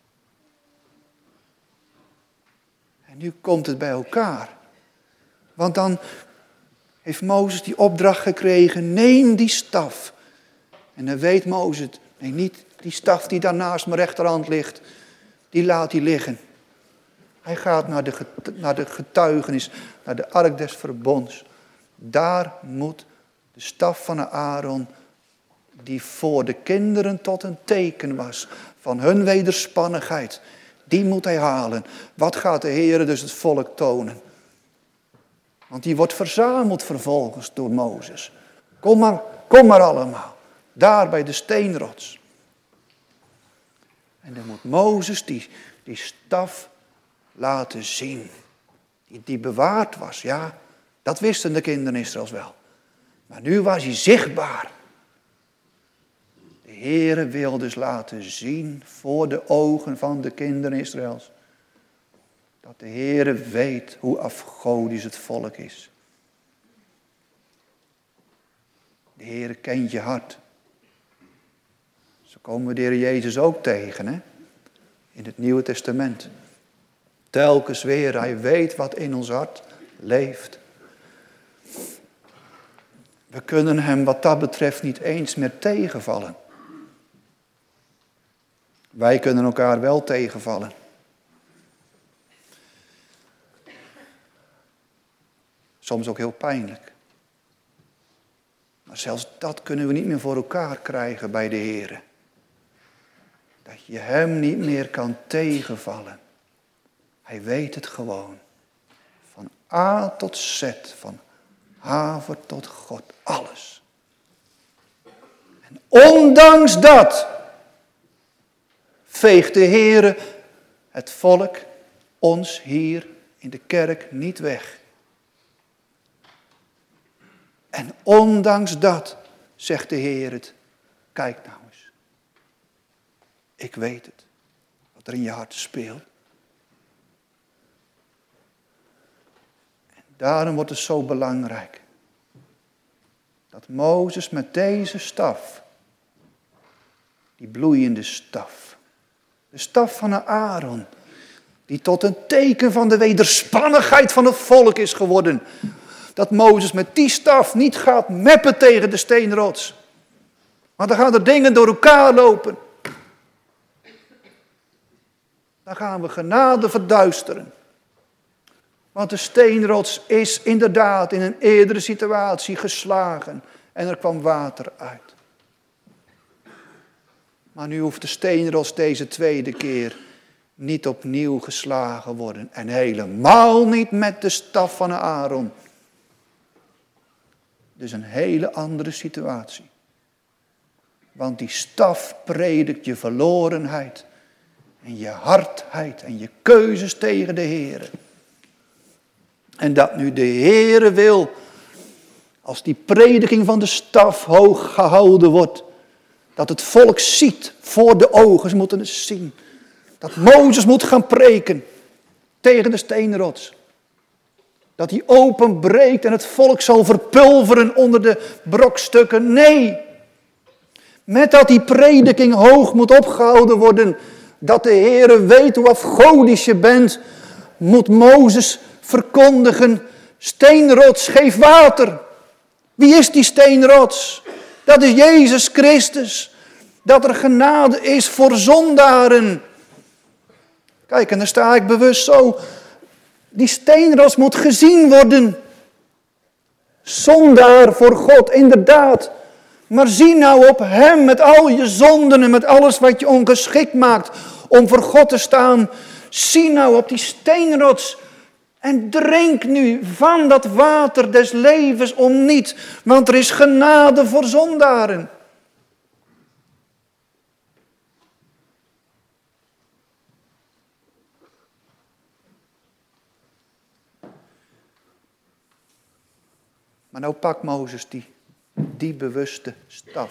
En nu komt het bij elkaar. Want dan heeft Mozes die opdracht gekregen, neem die staf. En dan weet Mozes, nee, niet die staf die daar naast mijn rechterhand ligt, die laat hij liggen. Hij gaat naar de getuigenis, naar de ark des verbonds. Daar moet de staf van Aaron, die voor de kinderen tot een teken was van hun wederspannigheid, die moet hij halen. Wat gaat de Heere dus het volk tonen? Want die wordt verzameld vervolgens door Mozes. Kom maar allemaal. Daar bij de steenrots. En dan moet Mozes die staf laten zien. Die bewaard was, ja. Dat wisten de kinderen Israëls wel. Maar nu was hij zichtbaar. De Heere wil dus laten zien voor de ogen van de kinderen Israëls. Dat de Heere weet hoe afgodisch het volk is. De Heere kent je hart. Zo komen we de Heer Jezus ook tegen, hè? In het Nieuwe Testament. Telkens weer, hij weet wat in ons hart leeft. We kunnen hem wat dat betreft niet eens meer tegenvallen. Wij kunnen elkaar wel tegenvallen. Soms ook heel pijnlijk. Maar zelfs dat kunnen we niet meer voor elkaar krijgen bij de Heere. Dat je hem niet meer kan tegenvallen. Hij weet het gewoon. Van A tot Z, van haver tot God, alles. En ondanks dat veegt de Heere het volk, ons hier in de kerk, niet weg. En ondanks dat zegt de Heer het, kijk nou eens. Ik weet het, wat er in je hart speelt. En daarom wordt het zo belangrijk dat Mozes met deze staf, die bloeiende staf, de staf van Aaron, die tot een teken van de wederspannigheid van het volk is geworden, dat Mozes met die staf niet gaat meppen tegen de steenrots. Maar dan gaan er dingen door elkaar lopen. Dan gaan we genade verduisteren. Want de steenrots is inderdaad in een eerdere situatie geslagen. En er kwam water uit. Maar nu hoeft de steenrots deze tweede keer niet opnieuw geslagen worden. En helemaal niet met de staf van Aaron. Dus een hele andere situatie. Want die staf predikt je verlorenheid. En je hardheid en je keuzes tegen de Heer. En dat nu de Heere wil, als die prediking van de staf hoog gehouden wordt, dat het volk ziet, voor de ogen, ze moeten het zien. Dat Mozes moet gaan preken tegen de steenrots. Dat die openbreekt en het volk zal verpulveren onder de brokstukken. Nee, met dat die prediking hoog moet opgehouden worden, dat de Heere weet hoe afgodisch je bent, moet Mozes verkondigen, steenrots, geef water. Wie is die steenrots? Dat is Jezus Christus. Dat er genade is voor zondaren. Kijk, en dan sta ik bewust zo. Die steenrots moet gezien worden. Zondaar voor God, inderdaad. Maar zie nou op hem met al je zonden en met alles wat je ongeschikt maakt om voor God te staan. Zie nou op die steenrots en drink nu van dat water des levens om niet, want er is genade voor zondaren. Maar nou pakt Mozes die bewuste staf.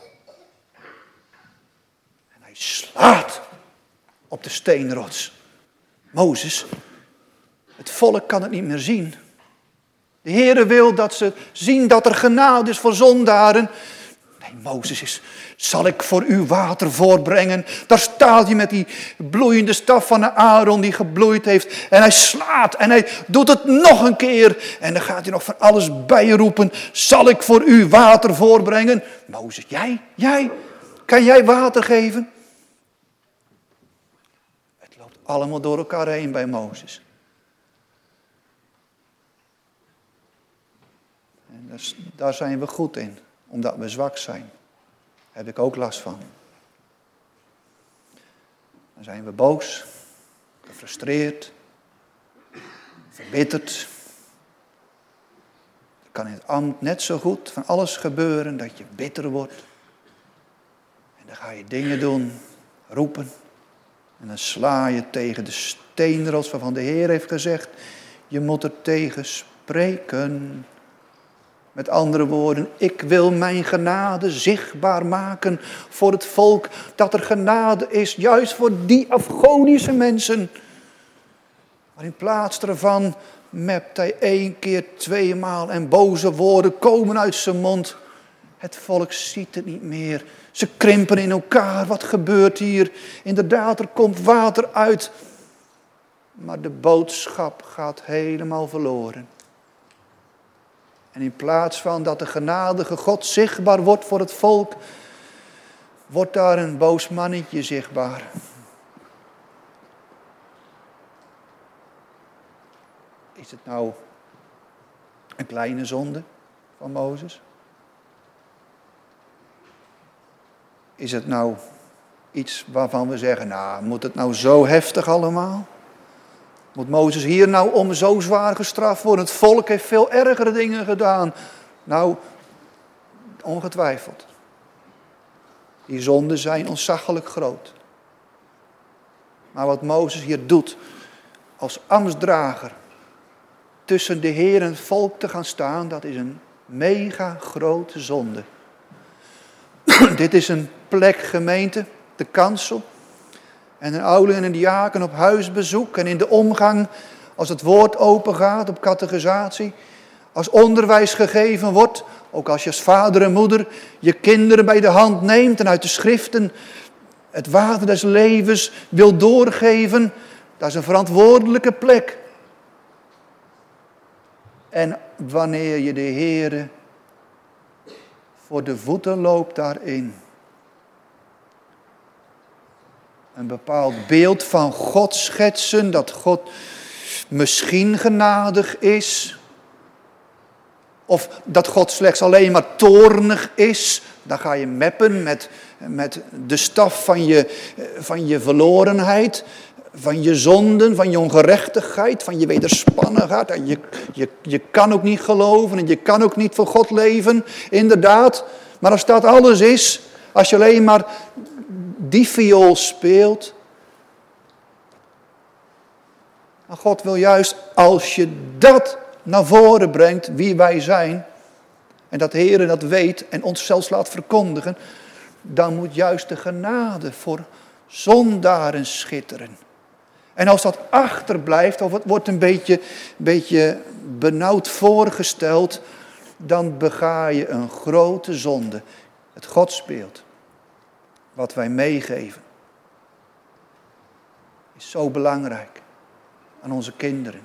En hij slaat op de steenrots. Mozes, het volk kan het niet meer zien. De Heere wil dat ze zien dat er genade is voor zondaren. Nee, Mozes zal ik voor u water voorbrengen. Daar staat hij met die bloeiende staf van Aaron die gebloeid heeft. En hij slaat en hij doet het nog een keer. En dan gaat hij nog van alles bijroepen. Zal ik voor u water voorbrengen? Mozes, jij? Kan jij water geven? Het loopt allemaal door elkaar heen bij Mozes. En daar zijn we goed in, omdat we zwak zijn. Daar heb ik ook last van. Dan zijn we boos, gefrustreerd, verbitterd. Er kan in het ambt net zo goed van alles gebeuren dat je bitter wordt. En dan ga je dingen doen, roepen. En dan sla je tegen de steenrots waarvan de Heer heeft gezegd, je moet er tegen spreken. Met andere woorden, ik wil mijn genade zichtbaar maken voor het volk. Dat er genade is, juist voor die afgodische mensen. Maar in plaats daarvan mept hij 1 keer, 2 maal en boze woorden komen uit zijn mond. Het volk ziet het niet meer. Ze krimpen in elkaar. Wat gebeurt hier? Inderdaad, er komt water uit. Maar de boodschap gaat helemaal verloren. En in plaats van dat de genadige God zichtbaar wordt voor het volk, wordt daar een boos mannetje zichtbaar. Is het nou een kleine zonde van Mozes? Is het nou iets waarvan we zeggen, nou, moet het nou zo heftig allemaal? Moet Mozes hier nou om zo zwaar gestraft worden? Het volk heeft veel ergere dingen gedaan. Nou, ongetwijfeld. Die zonden zijn ontzaglijk groot. Maar wat Mozes hier doet, als ambtsdrager, tussen de Heer en het volk te gaan staan, dat is een mega grote zonde. Dit is een plek gemeente, de kansel. En een oude en een diaken op huisbezoek en in de omgang als het woord open gaat op catechisatie. Als onderwijs gegeven wordt, ook als je als vader en moeder je kinderen bij de hand neemt en uit de schriften het water des levens wil doorgeven. Dat is een verantwoordelijke plek. En wanneer je de Heere voor de voeten loopt daarin. Een bepaald beeld van God schetsen, dat God misschien genadig is. Of dat God slechts alleen maar toornig is. Dan ga je meppen met de staf van je verlorenheid, van je zonden, van je ongerechtigheid, van je wederspannigheid. Je kan ook niet geloven en je kan ook niet voor God leven, inderdaad. Maar als dat alles is, als je alleen maar die viool speelt. Maar God wil juist, als je dat naar voren brengt, wie wij zijn, en dat de Heer dat weet en ons zelfs laat verkondigen, dan moet juist de genade voor zondaren schitteren. En als dat achterblijft, of het wordt een beetje benauwd voorgesteld, dan bega je een grote zonde. Het godsbeeld, wat wij meegeven, is zo belangrijk aan onze kinderen.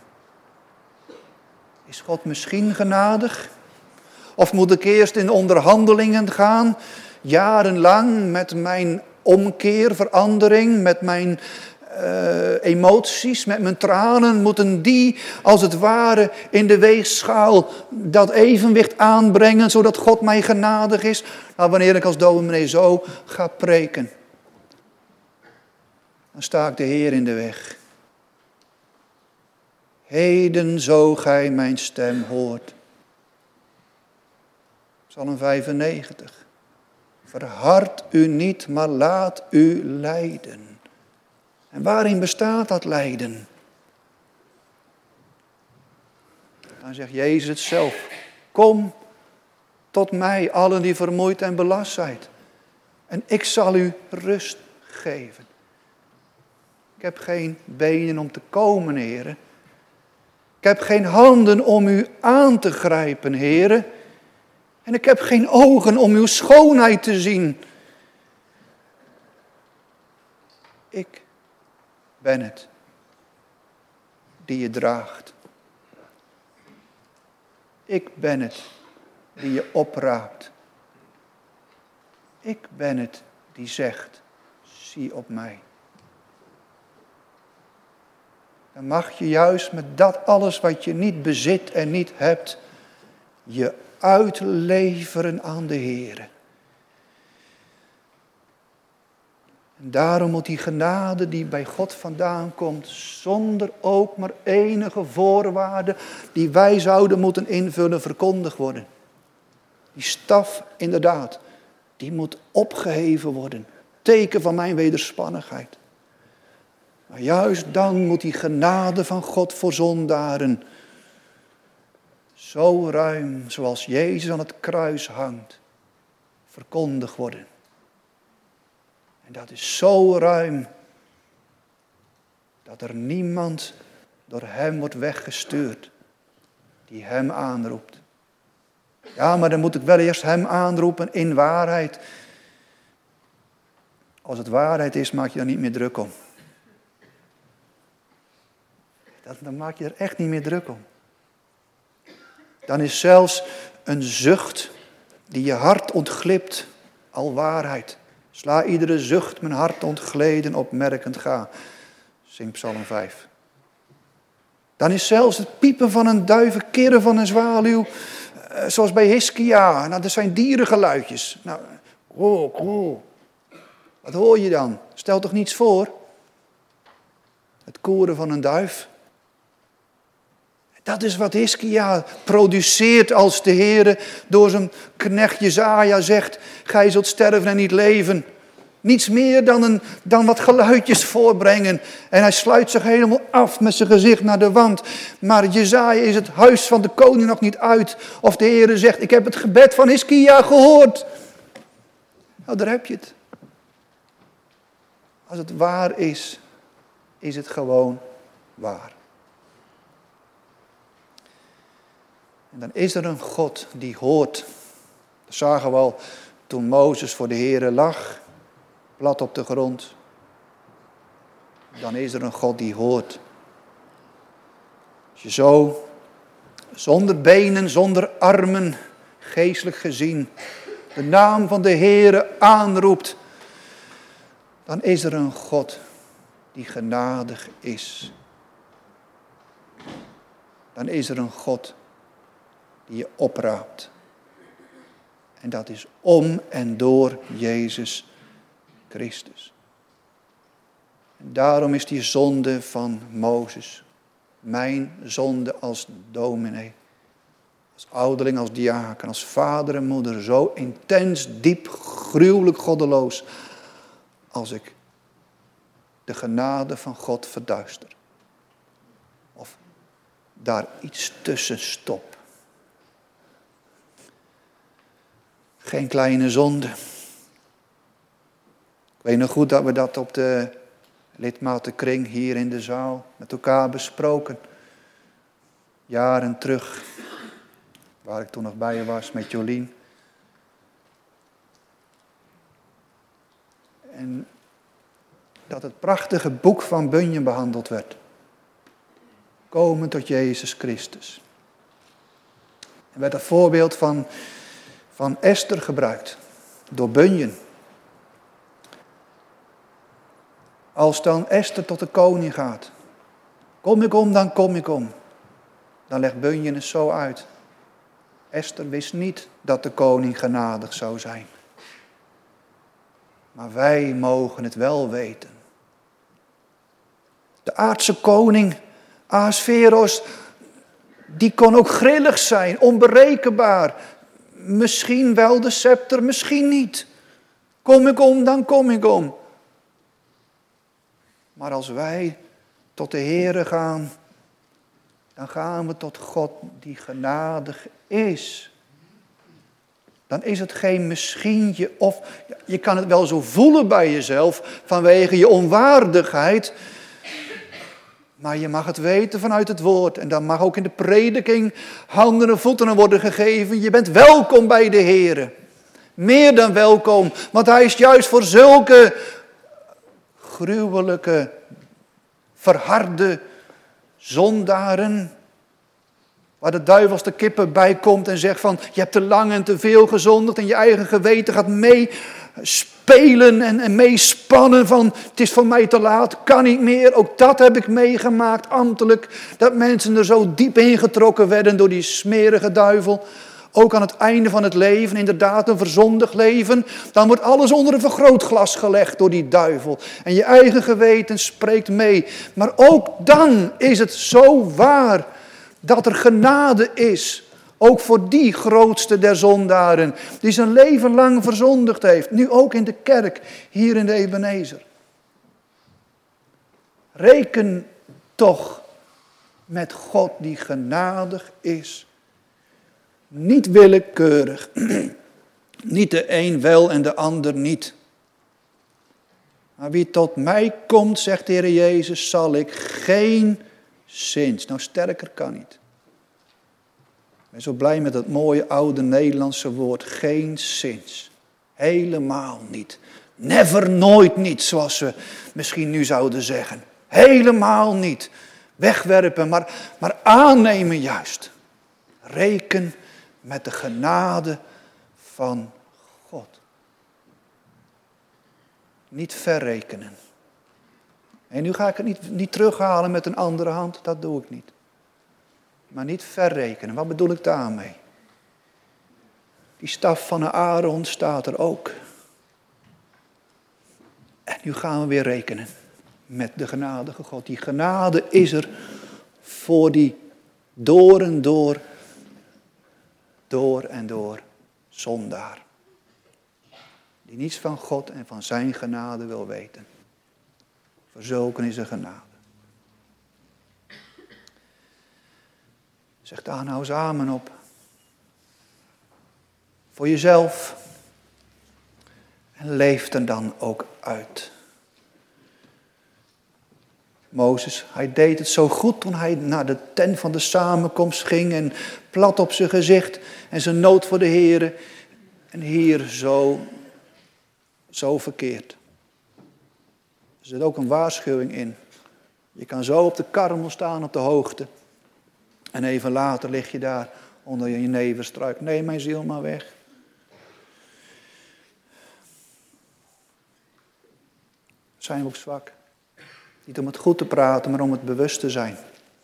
Is God misschien genadig? Of moet ik eerst in onderhandelingen gaan, jarenlang, met mijn omkeer, verandering, met mijn emoties, met mijn tranen, moeten die als het ware in de weegschaal dat evenwicht aanbrengen, zodat God mij genadig is? Nou, wanneer ik als dominee zo ga preken, dan sta ik de Heer in de weg. Heden zo gij mijn stem hoort. Psalm 95. Verhard u niet, maar laat u leiden. En waarin bestaat dat lijden? Dan zegt Jezus het zelf. Kom tot mij, allen die vermoeid en belast zijn. En ik zal u rust geven. Ik heb geen benen om te komen, heren. Ik heb geen handen om u aan te grijpen, heren. En ik heb geen ogen om uw schoonheid te zien. Ik ben het die je draagt. Ik ben het die je opraapt. Ik ben het die zegt, zie op mij. Dan mag je juist met dat alles wat je niet bezit en niet hebt, je uitleveren aan de Heer. En daarom moet die genade die bij God vandaan komt, zonder ook maar enige voorwaarde die wij zouden moeten invullen, verkondigd worden. Die staf, inderdaad, die moet opgeheven worden. Teken van mijn wederspannigheid. Maar juist dan moet die genade van God voor zondaren zo ruim, zoals Jezus aan het kruis hangt, verkondigd worden. En dat is zo ruim, dat er niemand door hem wordt weggestuurd, die hem aanroept. Ja, maar dan moet ik wel eerst hem aanroepen in waarheid. Als het waarheid is, maak je daar niet meer druk om. Dan maak je er echt niet meer druk om. Dan is zelfs een zucht die je hart ontglipt al waarheid. Sla iedere zucht mijn hart ontgleden, opmerkend ga. Zingt Psalm 5. Dan is zelfs het piepen van een duif, het kirren van een zwaluw, zoals bij Hiskia. Nou, dat zijn dierengeluidjes. Nou, wat hoor je dan? Stel toch niets voor? Het koeren van een duif. Dat is wat Hiskia produceert als de Heere door zijn knecht Jesaja zegt, gij zult sterven en niet leven. Niets meer dan wat geluidjes voorbrengen. En hij sluit zich helemaal af met zijn gezicht naar de wand. Maar Jesaja is het huis van de koning nog niet uit. Of de Heere zegt, ik heb het gebed van Hiskia gehoord. Nou, daar heb je het. Als het waar is, is het gewoon waar. En dan is er een God die hoort. Dat zagen we al toen Mozes voor de Heere lag, plat op de grond. Dan is er een God die hoort. Als je zo, zonder benen, zonder armen, geestelijk gezien, de naam van de Heere aanroept, dan is er een God die genadig is. Dan is er een God die je opraapt. En dat is om en door Jezus Christus. En daarom is die zonde van Mozes, mijn zonde als dominee, als ouderling, als diaken, als vader en moeder, zo intens, diep, gruwelijk goddeloos, als ik de genade van God verduister. Of daar iets tussen stop. Geen kleine zonde. Ik weet nog goed dat we dat op de lidmatenkring hier in de zaal met elkaar besproken. Jaren terug, waar ik toen nog bij was met Jolien. En dat het prachtige boek van Bunyan behandeld werd. Komen tot Jezus Christus. Er werd een voorbeeld van Esther gebruikt. Door Bunyan. Als dan Esther tot de koning gaat. Kom ik om, dan kom ik om. Dan legt Bunyan het zo uit. Esther wist niet dat de koning genadig zou zijn. Maar wij mogen het wel weten. De aardse koning, Ahasveros, die kon ook grillig zijn, onberekenbaar. Misschien wel de scepter, misschien niet. Kom ik om, dan kom ik om. Maar als wij tot de Heere gaan, dan gaan we tot God die genadig is. Dan is het geen misschientje of je kan het wel zo voelen bij jezelf vanwege je onwaardigheid. Maar je mag het weten vanuit het woord. En dan mag ook in de prediking handen en voeten aan worden gegeven. Je bent welkom bij de Heere. Meer dan welkom. Want hij is juist voor zulke gruwelijke, verharde zondaren. Waar de duivels de kippen bij komt en zegt van, je hebt te lang en te veel gezondigd en je eigen geweten gaat meespelen en meespannen van, het is voor mij te laat, kan niet meer. Ook dat heb ik meegemaakt, ambtelijk, dat mensen er zo diep ingetrokken werden door die smerige duivel. Ook aan het einde van het leven, inderdaad een verzondigd leven, dan wordt alles onder een vergrootglas gelegd door die duivel. En je eigen geweten spreekt mee. Maar ook dan is het zo waar dat er genade is, ook voor die grootste der zondaren, die zijn leven lang verzondigd heeft. Nu ook in de kerk, hier in de Ebenezer. Reken toch met God die genadig is. Niet willekeurig. Niet de een wel en de ander niet. Maar wie tot mij komt, zegt de Heer Jezus, zal ik geen zins. Nou, sterker kan niet. Ik ben zo blij met dat mooie oude Nederlandse woord. Geen zins. Helemaal niet. Never, nooit niet, zoals we misschien nu zouden zeggen. Helemaal niet. Wegwerpen, maar aannemen juist. Reken met de genade van God. Niet verrekenen. En nu ga ik het niet terughalen met een andere hand, dat doe ik niet. Maar niet verrekenen, wat bedoel ik daarmee? Die staf van Aaron staat er ook. En nu gaan we weer rekenen met de genadige God. Die genade is er voor die door en door zondaar. Die niets van God en van zijn genade wil weten. Voor zulken is er genade. Zeg daar nou eens amen op. Voor jezelf. En leef er dan ook uit. Mozes, hij deed het zo goed toen hij naar de tent van de samenkomst ging en plat op zijn gezicht en zijn nood voor de Heere. En hier zo verkeerd. Er zit ook een waarschuwing in. Je kan zo op de karmel staan op de hoogte. En even later lig je daar onder je jeneverstruik. Neem mijn ziel maar weg. zijn we ook zwak. Niet om het goed te praten, maar om het bewust te zijn.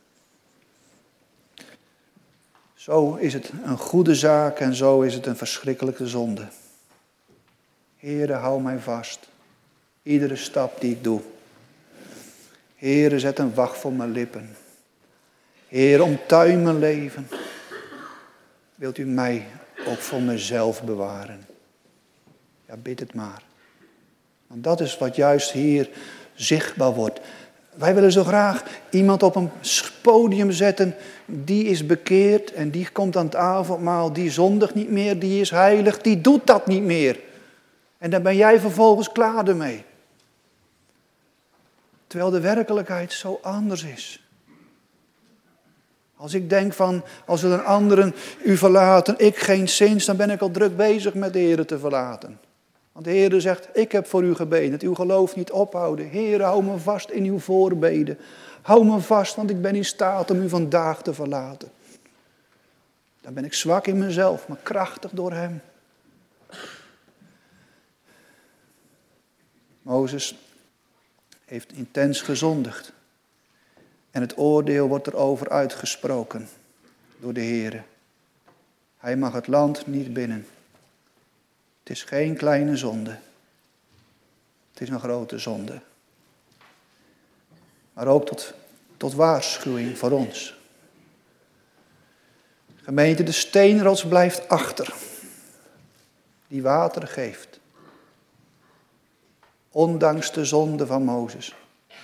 Zo is het een goede zaak en zo is het een verschrikkelijke zonde. Heere, hou mij vast. Iedere stap die ik doe. Heere, zet een wacht voor mijn lippen. Heere, omtuin mijn leven. Wilt u mij ook voor mezelf bewaren? Ja, bid het maar. Want dat is wat juist hier zichtbaar wordt. Wij willen zo graag iemand op een podium zetten. Die is bekeerd en die komt aan het avondmaal. Die zondigt niet meer, die is heilig. Die doet dat niet meer. En dan ben jij vervolgens klaar ermee. Terwijl de werkelijkheid zo anders is. Als ik denk van, als er een anderen u verlaten, ik geen zins, dan ben ik al druk bezig met de Heer te verlaten. Want de Heer zegt, ik heb voor u gebeden, dat uw geloof niet ophouden. Heer, hou me vast in uw voorbeden. Hou me vast, want ik ben in staat om u vandaag te verlaten. Dan ben ik zwak in mezelf, maar krachtig door hem. Mozes heeft intens gezondigd. En het oordeel wordt erover uitgesproken door de Heer. Hij mag het land niet binnen. Het is geen kleine zonde. Het is een grote zonde. Maar ook tot waarschuwing voor ons. Gemeente, de steenrots blijft achter. Die water geeft. Ondanks de zonde van Mozes.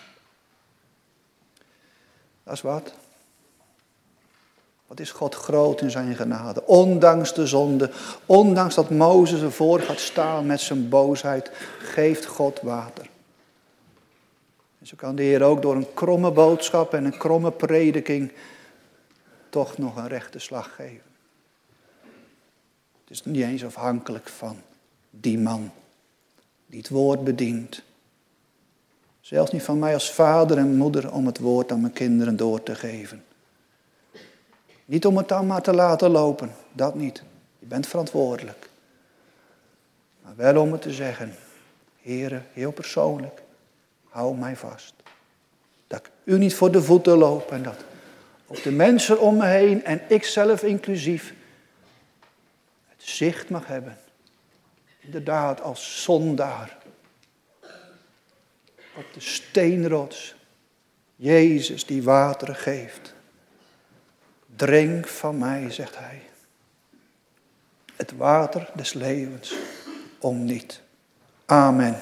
Dat is wat. Wat is God groot in zijn genade. Ondanks de zonde, ondanks dat Mozes ervoor gaat staan met zijn boosheid, geeft God water. En zo kan de Heer ook door een kromme boodschap en een kromme prediking toch nog een rechte slag geven. Het is niet eens afhankelijk van die man die het woord bedient. Zelfs niet van mij als vader en moeder om het woord aan mijn kinderen door te geven. Niet om het dan maar te laten lopen, dat niet. Je bent verantwoordelijk. Maar wel om het te zeggen, Heere, heel persoonlijk, hou mij vast. Dat ik u niet voor de voeten loop en dat ook de mensen om me heen en ik zelf inclusief het zicht mag hebben. Inderdaad als zondaar. Op de steenrots. Jezus die water geeft. Drink van mij, zegt hij. Het water des levens om niet. Amen.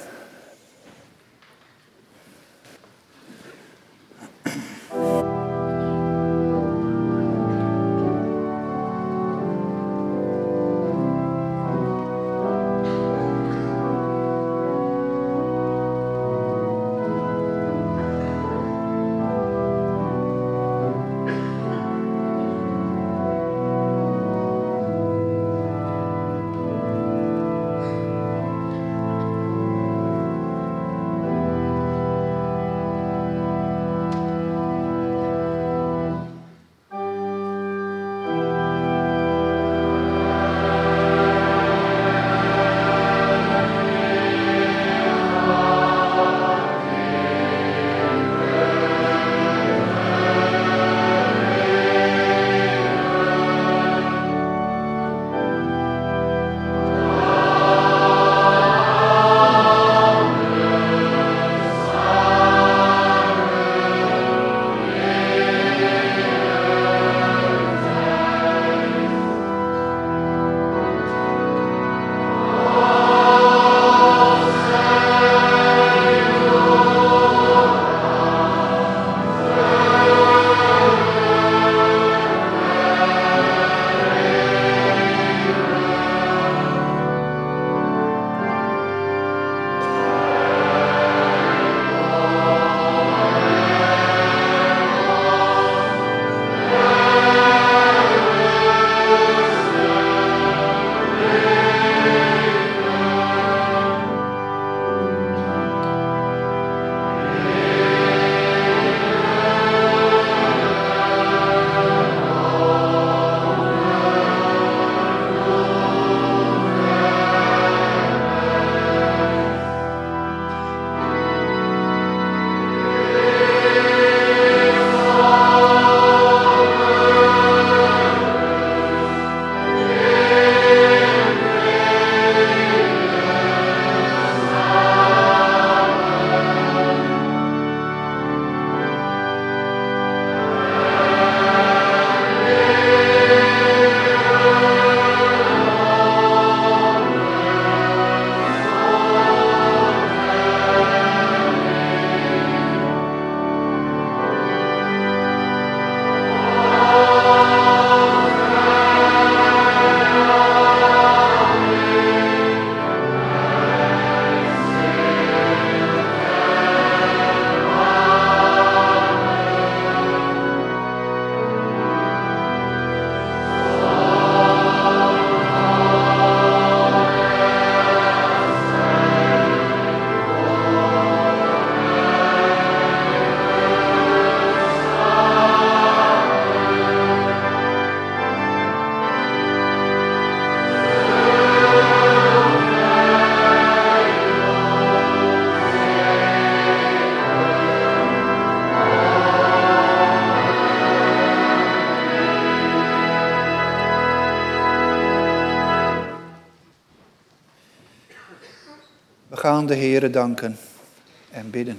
gaan de Heere danken en bidden.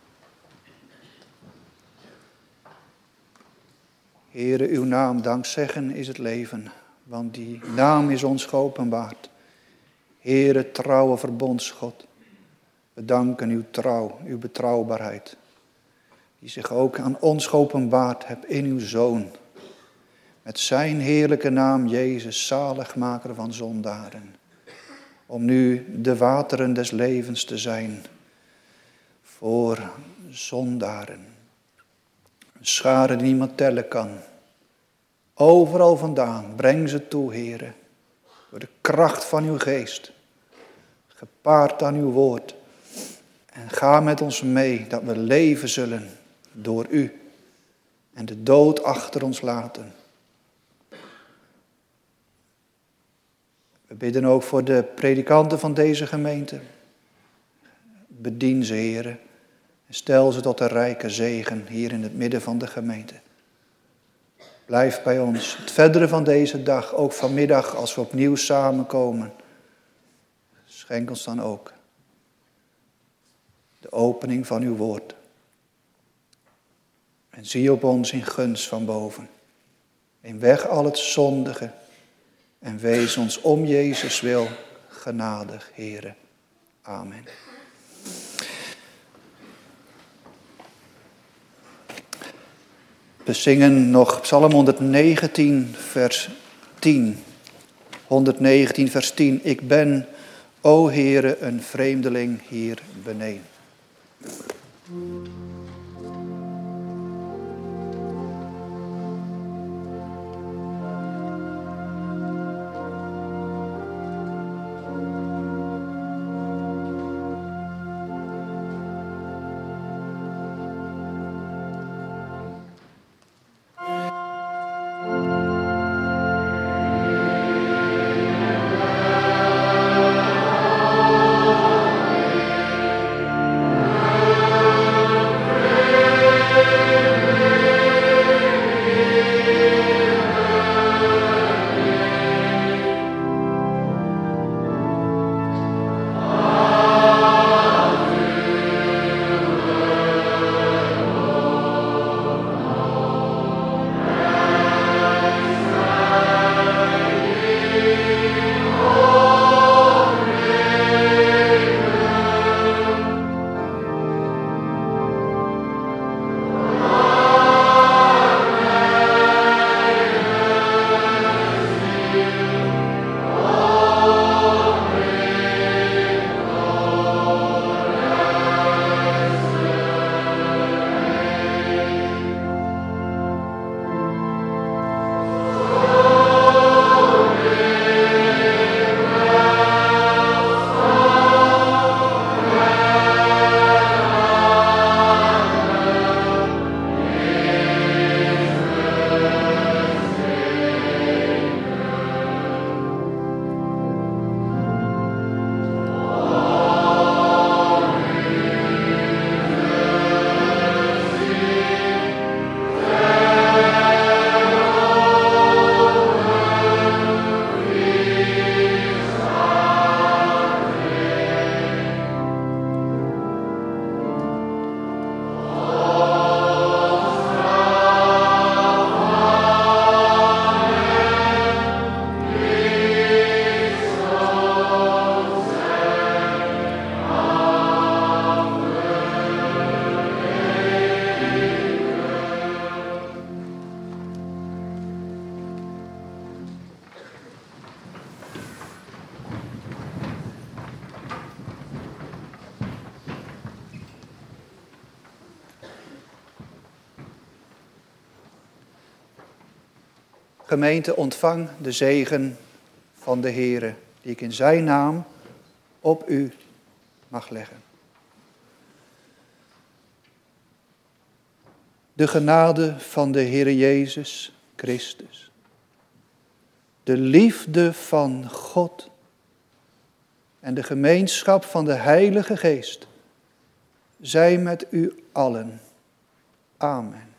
Heere, uw naam dankzeggen is het leven, want die naam is ons geopenbaard. Heere, trouwe verbondsgod, we danken uw trouw, uw betrouwbaarheid, die zich ook aan ons geopenbaard hebt in uw Zoon. Met zijn heerlijke naam, Jezus, zaligmaker van zondaren. Om nu de wateren des levens te zijn voor zondaren. Een schare die niemand tellen kan. Overal vandaan, breng ze toe, Heere. Door de kracht van uw geest. Gepaard aan uw woord. En ga met ons mee dat we leven zullen door u. En de dood achter ons laten. We bidden ook voor de predikanten van deze gemeente. Bedien ze, Heere. En stel ze tot een rijke zegen hier in het midden van de gemeente. Blijf bij ons. Het verdere van deze dag, ook vanmiddag als we opnieuw samenkomen. Schenk ons dan ook de opening van uw woord. En zie op ons in gunst van boven. In weg al het zondige. En wees ons om Jezus wil genadig, Heere. Amen. We zingen nog Psalm 119, vers 10. 119, vers 10. Ik ben, o Heere, een vreemdeling hier beneden. Gemeente, ontvang de zegen van de Heere, die ik in zijn naam op u mag leggen. De genade van de Heere Jezus Christus, de liefde van God en de gemeenschap van de Heilige Geest zij met u allen. Amen.